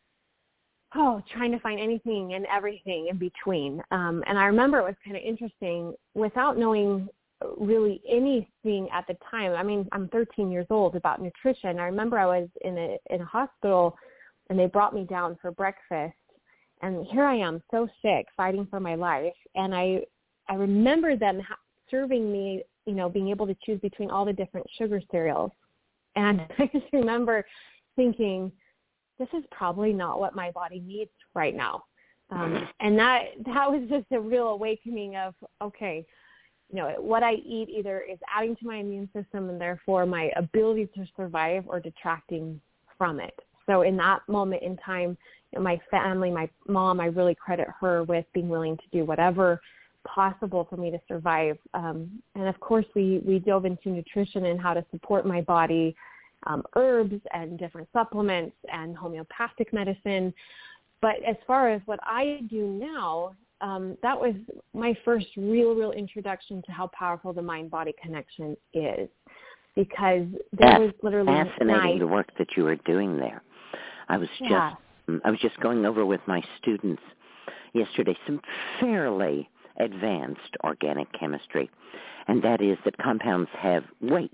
Speaker 11: trying to find anything and everything in between. And I remember it was kind of interesting, without knowing really anything at the time. I mean, I'm 13 years old, about nutrition. I remember I was in a hospital, and they brought me down for breakfast. And here I am, so sick, fighting for my life. And I remember them serving me, being able to choose between all the different sugar cereals. And I just remember thinking, this is probably not what my body needs right now. And that was just a real awakening of, okay, what I eat either is adding to my immune system and therefore my ability to survive, or detracting from it. So in that moment in time, my family, my mom, I really credit her with being willing to do whatever possible for me to survive. And of course, we dove into nutrition and how to support my body, herbs and different supplements and homeopathic medicine. But as far as what I do now, that was my first real introduction to how powerful the mind-body connection is, because there was literally
Speaker 4: fascinating the work that you were doing there. I was just going over with my students yesterday some fairly advanced organic chemistry, and that is that compounds have weights.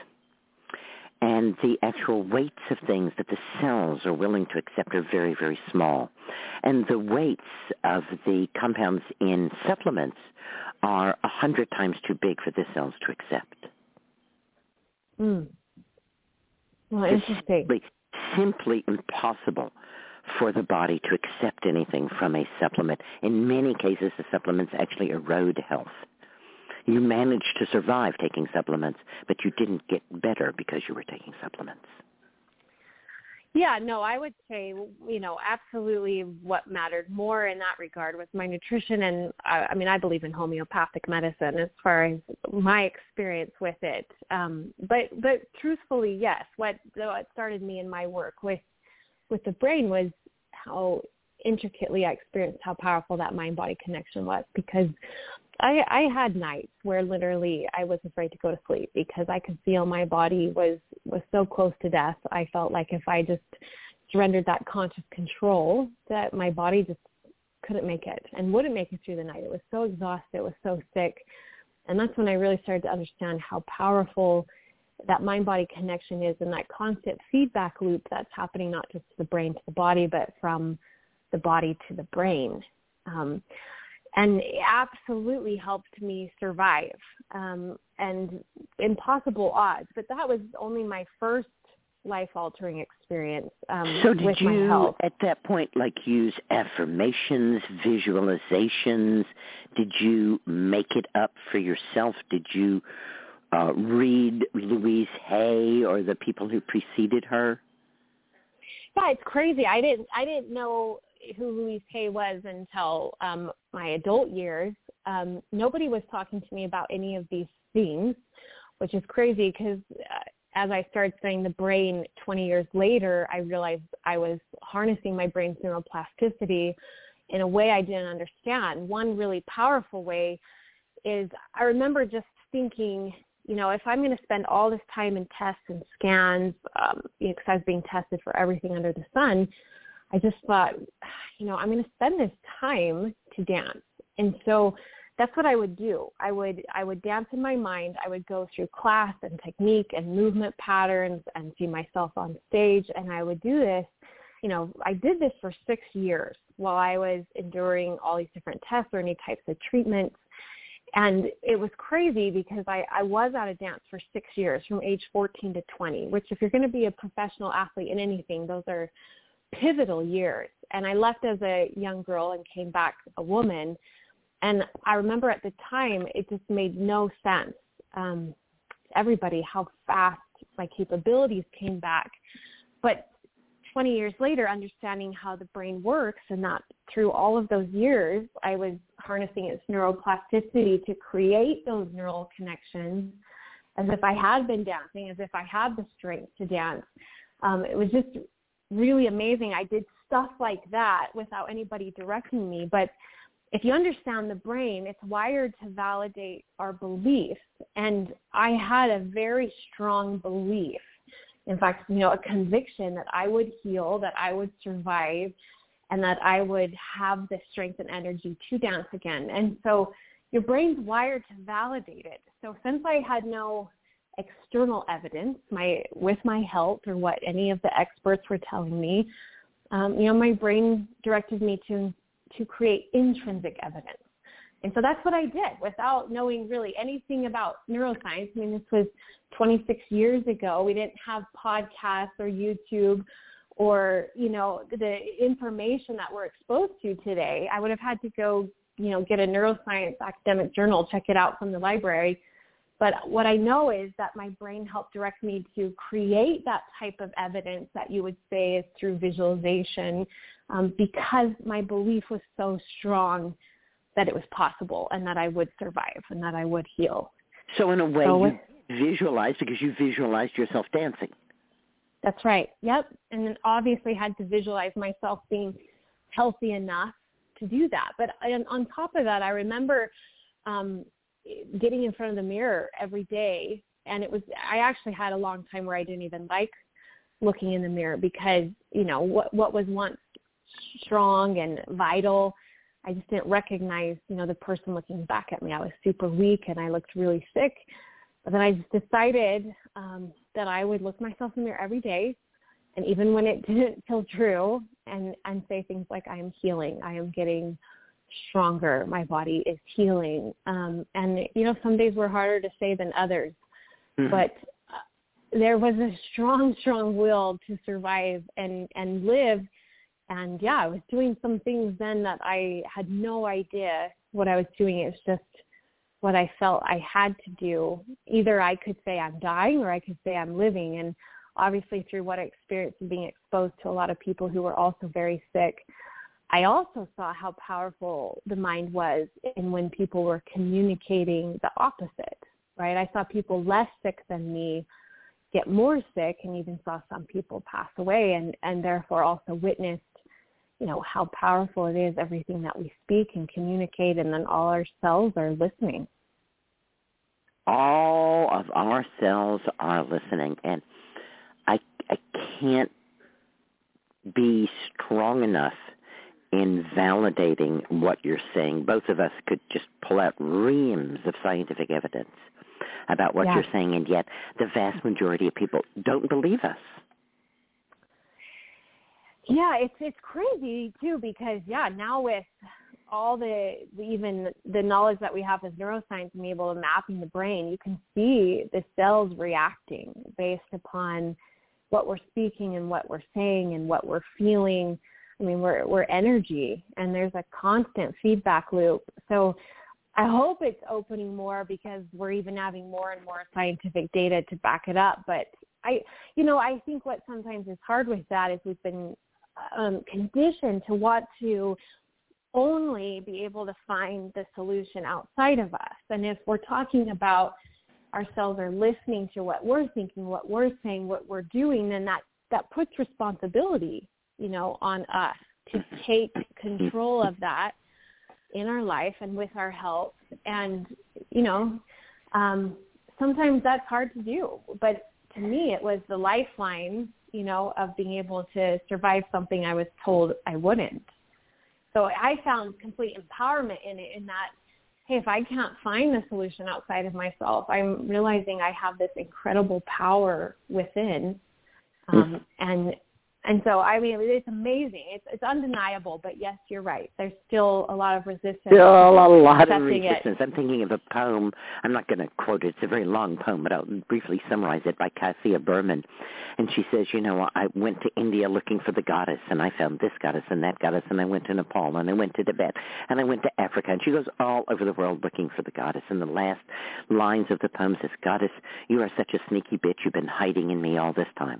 Speaker 4: And the actual weights of things that the cells are willing to accept are very, very small. And the weights of the compounds in supplements are 100 times too big for the cells to accept.
Speaker 11: Well, interesting.
Speaker 4: It's simply impossible for the body to accept anything from a supplement. In many cases, the supplements actually erode health. You managed to survive taking supplements, but you didn't get better because you were taking supplements.
Speaker 11: Yeah, no, I would say, absolutely what mattered more in that regard was my nutrition. And I believe in homeopathic medicine as far as my experience with it. But truthfully, yes, what started me in my work with the brain was how intricately I experienced how powerful that mind-body connection was, because I had nights where literally I was afraid to go to sleep because I could feel my body was so close to death. I felt like if I just surrendered that conscious control, that my body just couldn't make it and wouldn't make it through the night. It was so exhausted. It was so sick. And that's when I really started to understand how powerful that mind-body connection is, and that constant feedback loop that's happening not just to the brain to the body, but from the body to the brain. And it absolutely helped me survive, and impossible odds. But that was only my first life-altering experience
Speaker 4: so did
Speaker 11: with
Speaker 4: you,
Speaker 11: my health.
Speaker 4: At that point, use affirmations, visualizations? Did you make it up for yourself? Did you read Louise Hay or the people who preceded her?
Speaker 11: Yeah, it's crazy. I didn't know who Louise Hay was until my adult years. Nobody was talking to me about any of these things, which is crazy because as I started studying the brain 20 years later, I realized I was harnessing my brain's neuroplasticity in a way I didn't understand. One really powerful way is I remember just thinking, if I'm going to spend all this time in tests and scans, because I was being tested for everything under the sun, I just thought, I'm going to spend this time to dance. And so that's what I would do. I would dance in my mind. I would go through class and technique and movement patterns and see myself on stage. And I would do this. I did this for 6 years while I was enduring all these different tests or any types of treatments. And it was crazy because I was out of dance for 6 years, from age 14 to 20, which if you're going to be a professional athlete in anything, those are pivotal years. And I left as a young girl and came back a woman. And I remember at the time, it just made no sense everybody how fast my capabilities came back. But 20 years later, understanding how the brain works, and that through all of those years, I was harnessing its neuroplasticity to create those neural connections as if I had been dancing, as if I had the strength to dance. It was just really amazing. I did stuff like that without anybody directing me. But if you understand the brain, it's wired to validate our beliefs. And I had a very strong belief. In fact, a conviction that I would heal, that I would survive, and that I would have the strength and energy to dance again. And so your brain's wired to validate it. So since I had no external evidence with my health or what any of the experts were telling me, my brain directed me to create intrinsic evidence. And so that's what I did without knowing really anything about neuroscience. I mean, this was 26 years ago. We didn't have podcasts or YouTube or, the information that we're exposed to today. I would have had to go, get a neuroscience academic journal, check it out from the library. But what I know is that my brain helped direct me to create that type of evidence that you would say is through visualization, because my belief was so strong that it was possible and that I would survive and that I would heal.
Speaker 4: So in a way, you visualized because you visualized yourself dancing.
Speaker 11: That's right. Yep. And then obviously had to visualize myself being healthy enough to do that. But on top of that, I remember getting in front of the mirror every day. And I actually had a long time where I didn't even like looking in the mirror because, what was once strong and vital, I just didn't recognize, the person looking back at me. I was super weak and I looked really sick. But then I just decided that I would look myself in the mirror every day, and even when it didn't feel true, and say things like, I am healing, I am getting stronger, my body is healing. And, some days were harder to say than others. Mm-hmm. But there was a strong, strong will to survive and live. And yeah, I was doing some things then that I had no idea what I was doing. It was just what I felt I had to do. Either I could say I'm dying or I could say I'm living. And obviously through what I experienced and being exposed to a lot of people who were also very sick, I also saw how powerful the mind was in when people were communicating the opposite, right? I saw people less sick than me get more sick, and even saw some people pass away, and therefore also witnessed how powerful it is, everything that we speak and communicate, and then all our cells are listening.
Speaker 4: All of our cells are listening, and I can't be strong enough in validating what you're saying. Both of us could just pull out reams of scientific evidence about what you're saying, and yet the vast majority of people don't believe us.
Speaker 11: Yeah, it's crazy too, because now with all even the knowledge that we have as neuroscience and being able to mapping the brain, you can see the cells reacting based upon what we're speaking and what we're saying and what we're feeling. I mean, we're energy, and there's a constant feedback loop. So I hope it's opening more because we're even having more and more scientific data to back it up. But I think what sometimes is hard with that is we've been conditioned to want to only be able to find the solution outside of us. And if we're talking about our cells are listening to what we're thinking, what we're saying, what we're doing, then that puts responsibility, on us to take control of that in our life and with our health. And, sometimes that's hard to do. But to me, it was the lifeline, of being able to survive something I was told I wouldn't. So I found complete empowerment in it, in that, hey, if I can't find the solution outside of myself, I'm realizing I have this incredible power within. And And so, I mean, it's amazing. It's undeniable, but yes, you're right. There's still a lot of resistance.
Speaker 4: Still a lot of
Speaker 11: accepting
Speaker 4: resistance. I'm thinking of a poem. I'm not going to quote it. It's a very long poem, but I'll briefly summarize it by Cassia Berman. And she says, you know, I went to India looking for the goddess, and I found this goddess and that goddess, and I went to Nepal, and I went to Tibet, and I went to Africa. And she goes all over the world looking for the goddess. And the last lines of the poem says, "Goddess, you are such a sneaky bitch. You've been hiding in me all this time."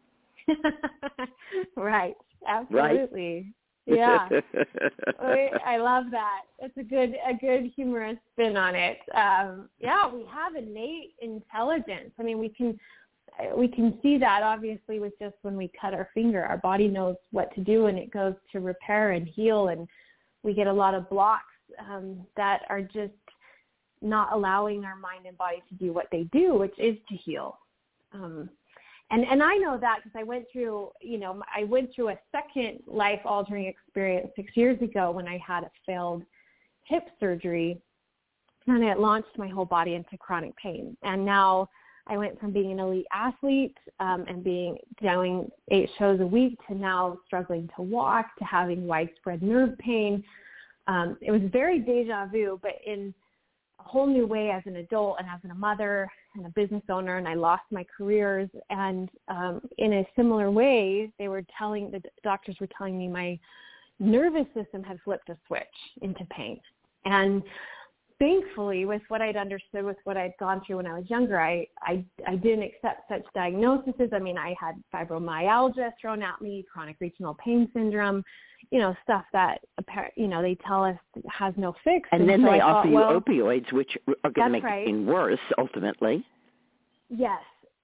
Speaker 11: Right. Absolutely. Right? Yeah. I love that. It's a good humorous spin on it. Yeah, we have innate intelligence. I mean, we can see that obviously with just when we cut our finger. Our body knows what to do, and it goes to repair and heal, and we get a lot of blocks that are just not allowing our mind and body to do what they do, which is to heal. And I know that because I went through a second life-altering experience 6 years ago when I had a failed hip surgery, and it launched my whole body into chronic pain. And now I went from being an elite athlete and doing 8 shows a week to now struggling to walk, to having widespread nerve pain. It was very deja vu, but in a whole new way as an adult and as a mother and a business owner, and I lost my careers. And in a similar way, the doctors were telling me my nervous system had flipped a switch into pain. And thankfully, with what I'd understood, with what I'd gone through when I was younger, I didn't accept such diagnoses. I mean, I had fibromyalgia thrown at me, chronic regional pain syndrome, stuff that, they tell us has no fix.
Speaker 4: And then so they offer you opioids, which are going to make pain worse, ultimately.
Speaker 11: Yes.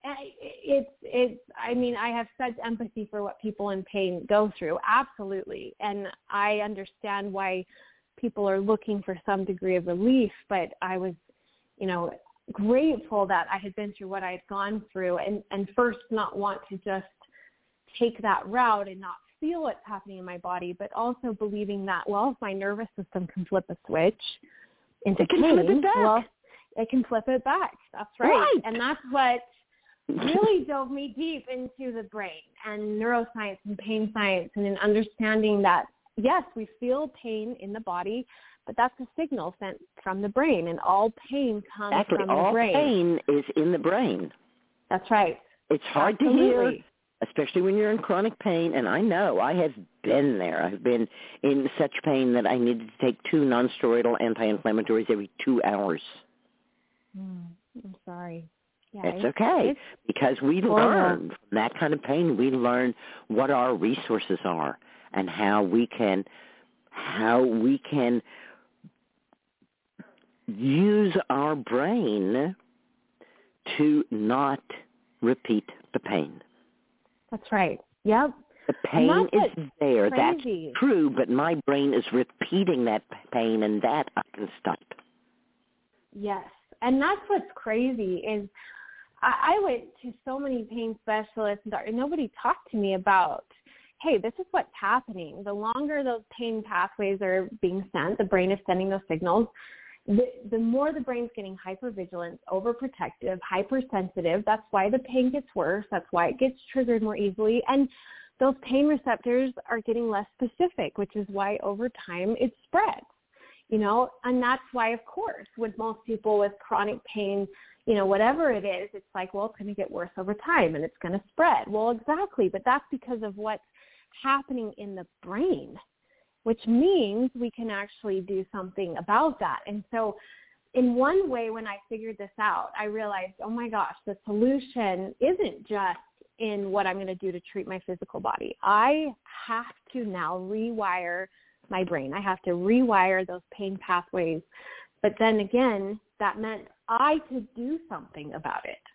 Speaker 11: I mean, I have such empathy for what people in pain go through. Absolutely. And I understand why people are looking for some degree of relief, but I was, grateful that I had been through what I had gone through and first not want to just take that route and not feel what's happening in my body, but also believing that, well, if my nervous system can flip a switch into pain, well, it can flip it back. That's right. And that's what really dove me deep into the brain and neuroscience and pain science, and in understanding that, yes, we feel pain in the body, but that's a signal sent from the brain, and all pain comes from the brain.
Speaker 4: All pain is in the brain.
Speaker 11: That's right.
Speaker 4: It's hard to hear, especially when you're in chronic pain, and I know I have been there. I've been in such pain that I needed to take 2 nonsteroidal anti-inflammatories every 2 hours.
Speaker 11: I'm sorry. Yeah,
Speaker 4: it's okay, because we learn from that kind of pain. We learn what our resources are and how we can use our brain to not repeat the pain.
Speaker 11: That's right. Yep.
Speaker 4: The pain is there. That's true, but my brain is repeating that pain, and that I can stop.
Speaker 11: Yes. And that's what's crazy is I went to so many pain specialists, and nobody talked to me about, hey, this is what's happening. The longer those pain pathways are being sent, the brain is sending those signals, the more the brain's getting hypervigilant, overprotective, hypersensitive. That's why the pain gets worse. That's why it gets triggered more easily. And those pain receptors are getting less specific, which is why over time it spreads, and that's why, of course, with most people with chronic pain, whatever it is, it's like, well, it's going to get worse over time and it's going to spread. Well, exactly. But that's because of what's happening in the brain, which means we can actually do something about that. And so in one way, when I figured this out, I realized, oh my gosh, the solution isn't just in what I'm going to do to treat my physical body. I have to now rewire my brain. I have to rewire those pain pathways. But then again, that meant I could do something about it.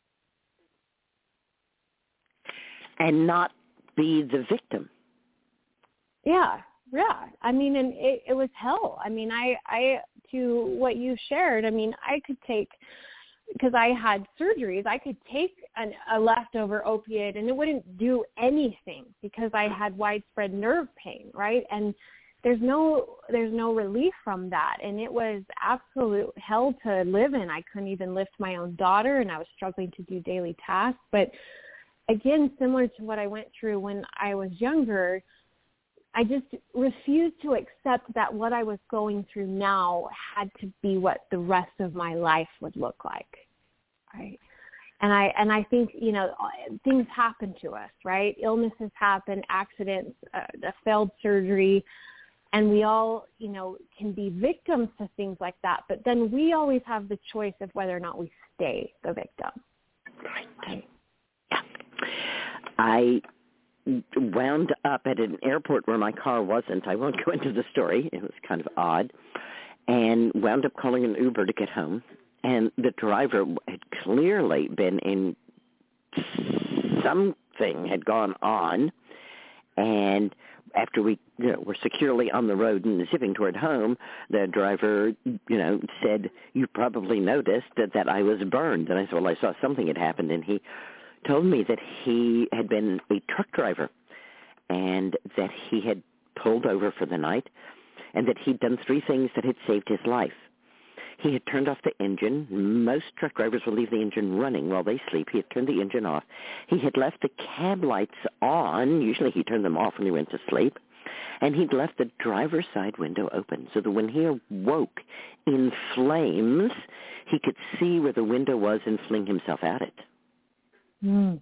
Speaker 4: And not be the victim.
Speaker 11: Yeah. I mean, and it was hell. I mean, I to what you shared, I mean, I could take, because I had surgeries, I could take a leftover opiate and it wouldn't do anything because I had widespread nerve pain, right? And there's no relief from that. And it was absolute hell to live in. I couldn't even lift my own daughter, and I was struggling to do daily tasks. But again, similar to what I went through when I was younger, I just refused to accept that what I was going through now had to be what the rest of my life would look like, right? And I think, things happen to us, right? Illnesses happen, accidents, a failed surgery, and we all, can be victims to things like that. But then we always have the choice of whether or not we stay the victim.
Speaker 4: Right. Yeah. I wound up at an airport where my car wasn't. I won't go into the story. It was kind of odd. And wound up calling an Uber to get home. And the driver had clearly been in something had gone on. And after we were securely on the road and zipping toward home, the driver, said, "You probably noticed that I was burned." And I said, "Well, I saw something had happened." And he told me that he had been a truck driver and that he had pulled over for the night and that he'd done 3 things that had saved his life. He had turned off the engine. Most truck drivers will leave the engine running while they sleep. He had turned the engine off. He had left the cab lights on. Usually he turned them off when he went to sleep. And he'd left the driver's side window open so that when he awoke in flames, he could see where the window was and fling himself at it.
Speaker 11: Mm.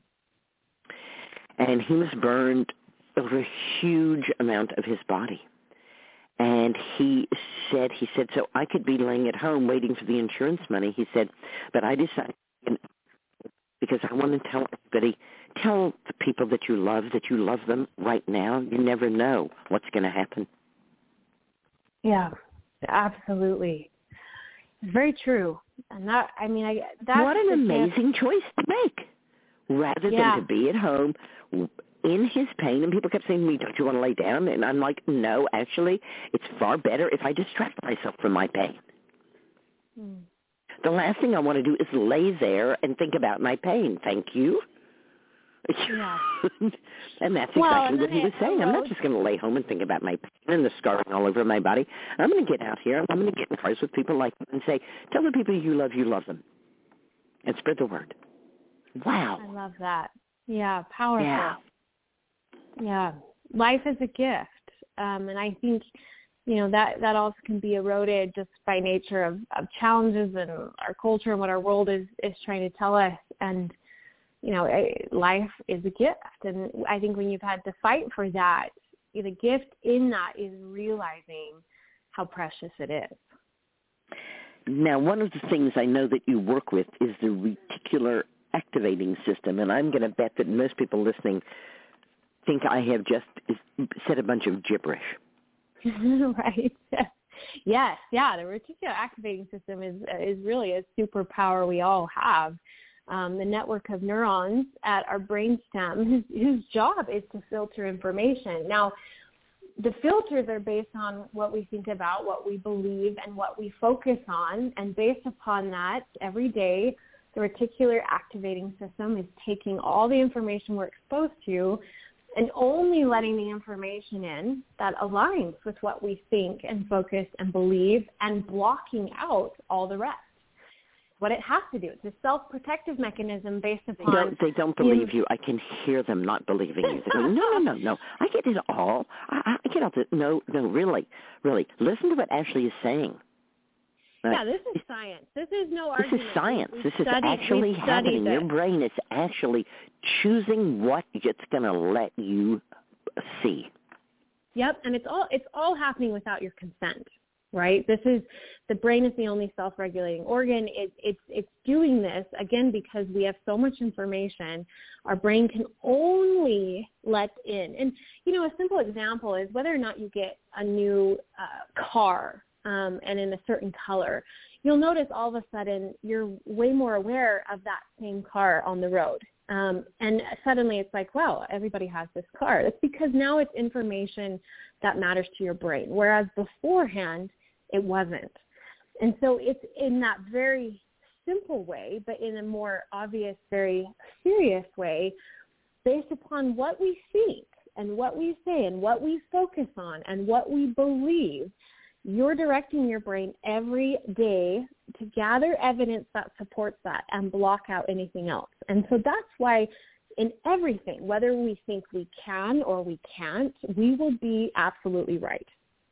Speaker 4: And he was burned over a huge amount of his body. And he said, so I could be laying at home waiting for the insurance money. He said, but I decided, because I want to tell everybody, tell the people that you love them right now. You never know what's going to happen.
Speaker 11: Yeah, absolutely. It's very true. And that's
Speaker 4: what an amazing choice to make, rather than to be at home in his pain. And people kept saying to me, "Don't you want to lay down?" And I'm like, no, actually, it's far better if I distract myself from my pain.
Speaker 11: Mm.
Speaker 4: The last thing I want to do is lay there and think about my pain. Thank you.
Speaker 11: Yeah.
Speaker 4: And that's exactly what he was saying. I'm not just going to lay home and think about my pain and the scarring all over my body. I'm going to get out here. I'm going to get in cars with people like them and say, tell the people you love them. And spread the word. Wow.
Speaker 11: I love that. Yeah, powerful. Yeah. Life is a gift. And I think, that also can be eroded just by nature of challenges and our culture and what our world is trying to tell us. And, life is a gift. And I think when you've had to fight for that, the gift in that is realizing how precious it is.
Speaker 4: Now, one of the things I know that you work with is the reticular activating system. And I'm going to bet that most people listening think I have just said a bunch of gibberish.
Speaker 11: Right. Yes. Yeah. The reticular activating system is really a superpower we all have. The network of neurons at our brainstem, whose job is to filter information. Now, the filters are based on what we think about, what we believe, and what we focus on. And based upon that, every day, the reticular activating system is taking all the information we're exposed to and only letting the information in that aligns with what we think and focus and believe, and blocking out all the rest. What it has to do. It's a self-protective mechanism based upon...
Speaker 4: They don't believe you. I can hear them not believing you. They're going, no. I get it all. I get all this. No, really. Listen to what Ashley is saying. Right?
Speaker 11: Yeah, this is science. This is no argument.
Speaker 4: This is science. This is actually happening. Your brain is actually choosing what it's going to let you see.
Speaker 11: Yep, and it's all happening without your consent, right? The brain is the only self-regulating organ. It's doing this, again, because we have so much information. Our brain can only let in. And, a simple example is whether or not you get a new car, and in a certain color, you'll notice all of a sudden you're way more aware of that same car on the road. And suddenly it's like, wow, everybody has this car. That's because now it's information that matters to your brain, whereas beforehand it wasn't. And so it's in that very simple way, but in a more obvious, very serious way, based upon what we think and what we say and what we focus on and what we believe. You're directing your brain every day to gather evidence that supports that and block out anything else. And so that's why in everything, whether we think we can or we can't, we will be absolutely right.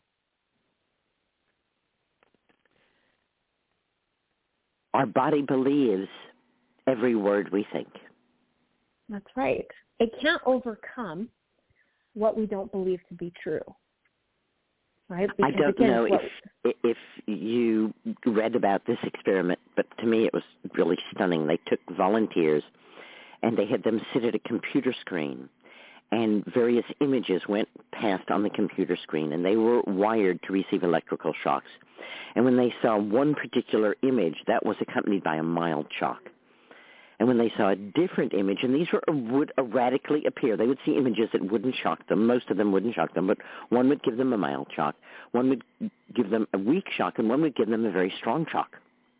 Speaker 4: Our body believes every word we think.
Speaker 11: That's right. It can't overcome what we don't believe to be true. Right? Because
Speaker 4: I don't know if you read about this experiment, but to me it was really stunning. They took volunteers and they had them sit at a computer screen, and various images went past on the computer screen, and they were wired to receive electrical shocks. And when they saw one particular image, that was accompanied by a mild shock. And when they saw a different image, and these would erratically appear, they would see images that wouldn't shock them. Most of them wouldn't shock them, but one would give them a mild shock, one would give them a weak shock, and one would give them a very strong shock.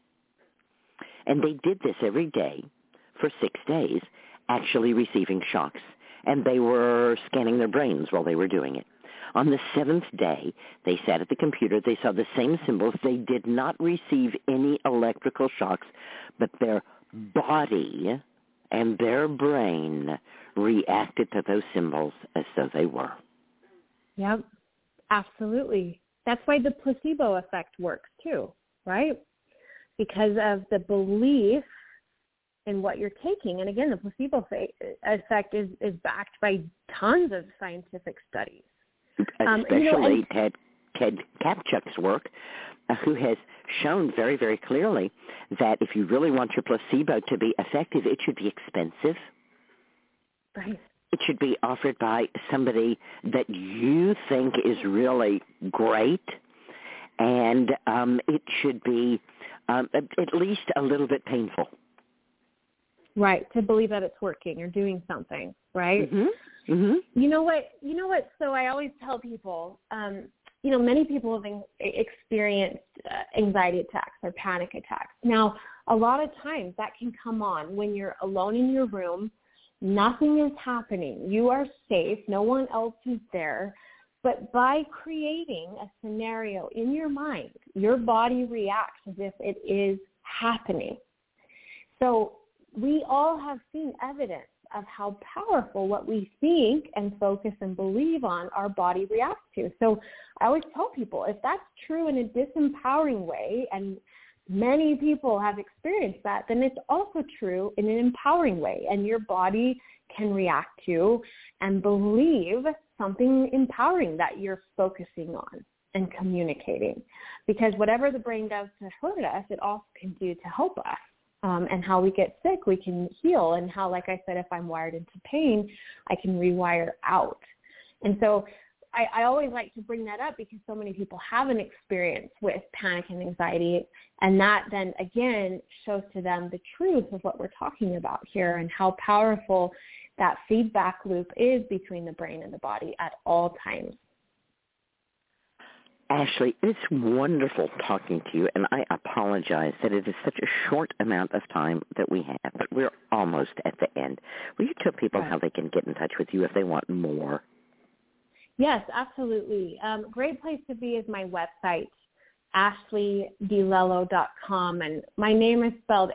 Speaker 4: And they did this every day for 6 days, actually receiving shocks. And they were scanning their brains while they were doing it. On the 7th day, they sat at the computer. They saw the same symbols. They did not receive any electrical shocks, but their body and their brain reacted to those symbols as though they were.
Speaker 11: Yep, absolutely. That's why the placebo effect works too, right? Because of the belief in what you're taking. And again, the placebo effect is backed by tons of scientific studies.
Speaker 4: Especially Ted Kapchuk's work, who has shown very, very clearly that if you really want your placebo to be effective, it should be expensive.
Speaker 11: Right.
Speaker 4: It should be offered by somebody that you think is really great, and it should be at least a little bit painful.
Speaker 11: Right, to believe that it's working or doing something, right?
Speaker 4: Mm-hmm. Mm-hmm.
Speaker 11: You know what? So I always tell people, many people have experienced anxiety attacks or panic attacks. Now, a lot of times that can come on when you're alone in your room, nothing is happening, you are safe, no one else is there. But by creating a scenario in your mind, your body reacts as if it is happening. So we all have seen evidence of how powerful what we think and focus and believe on our body reacts to. So I always tell people, if that's true in a disempowering way, and many people have experienced that, then it's also true in an empowering way, and your body can react to and believe something empowering that you're focusing on and communicating. Because whatever the brain does to hurt us, it also can do to help us. And how we get sick, we can heal. And how, like I said, if I'm wired into pain, I can rewire out. And so I always like to bring that up because so many people have an experience with panic and anxiety. And that then, again, shows to them the truth of what we're talking about here and how powerful that feedback loop is between the brain and the body at all times.
Speaker 4: Ashley, it's wonderful talking to you, and I apologize that it is such a short amount of time that we have, but we're almost at the end. Will you tell people how they can get in touch with you if they want more?
Speaker 11: Yes, absolutely. Great place to be is my website, ashleydilello.com, and my name is spelled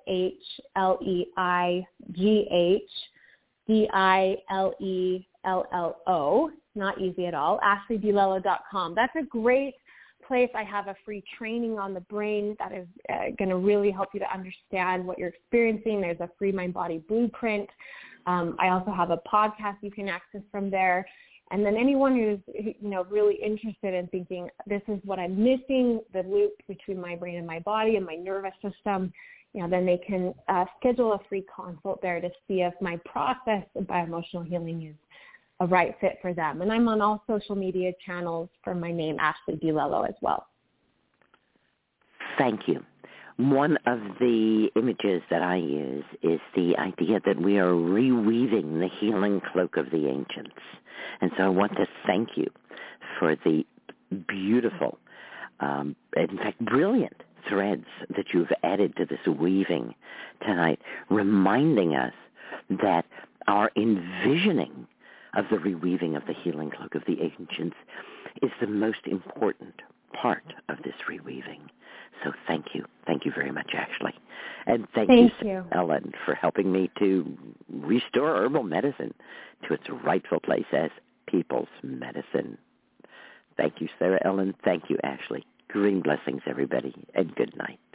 Speaker 11: ASHLEIGHDILELLO. Not easy at all, ashleydilello.com. That's a great place. I have a free training on the brain that is going to really help you to understand what you're experiencing. There's a free mind-body blueprint. I also have a podcast you can access from there. And then anyone who's really interested in thinking, this is what I'm missing, the loop between my brain and my body and my nervous system, then they can schedule a free consult there to see if my process of bioemotional healing is a right fit for them. And I'm on all social media channels for my name, Ashley DiLello, as well.
Speaker 4: Thank you. One of the images that I use is the idea that we are reweaving the healing cloak of the ancients. And so I want to thank you for the beautiful, in fact, brilliant threads that you've added to this weaving tonight, reminding us that our envisioning of the reweaving of the healing cloak of the ancients is the most important part of this reweaving. So thank you. Thank you very much, Ashley. And thank you, Ellen, for helping me to restore herbal medicine to its rightful place as people's medicine. Thank you, Sarah Ellen. Thank you, Ashley. Green blessings, everybody, and good night.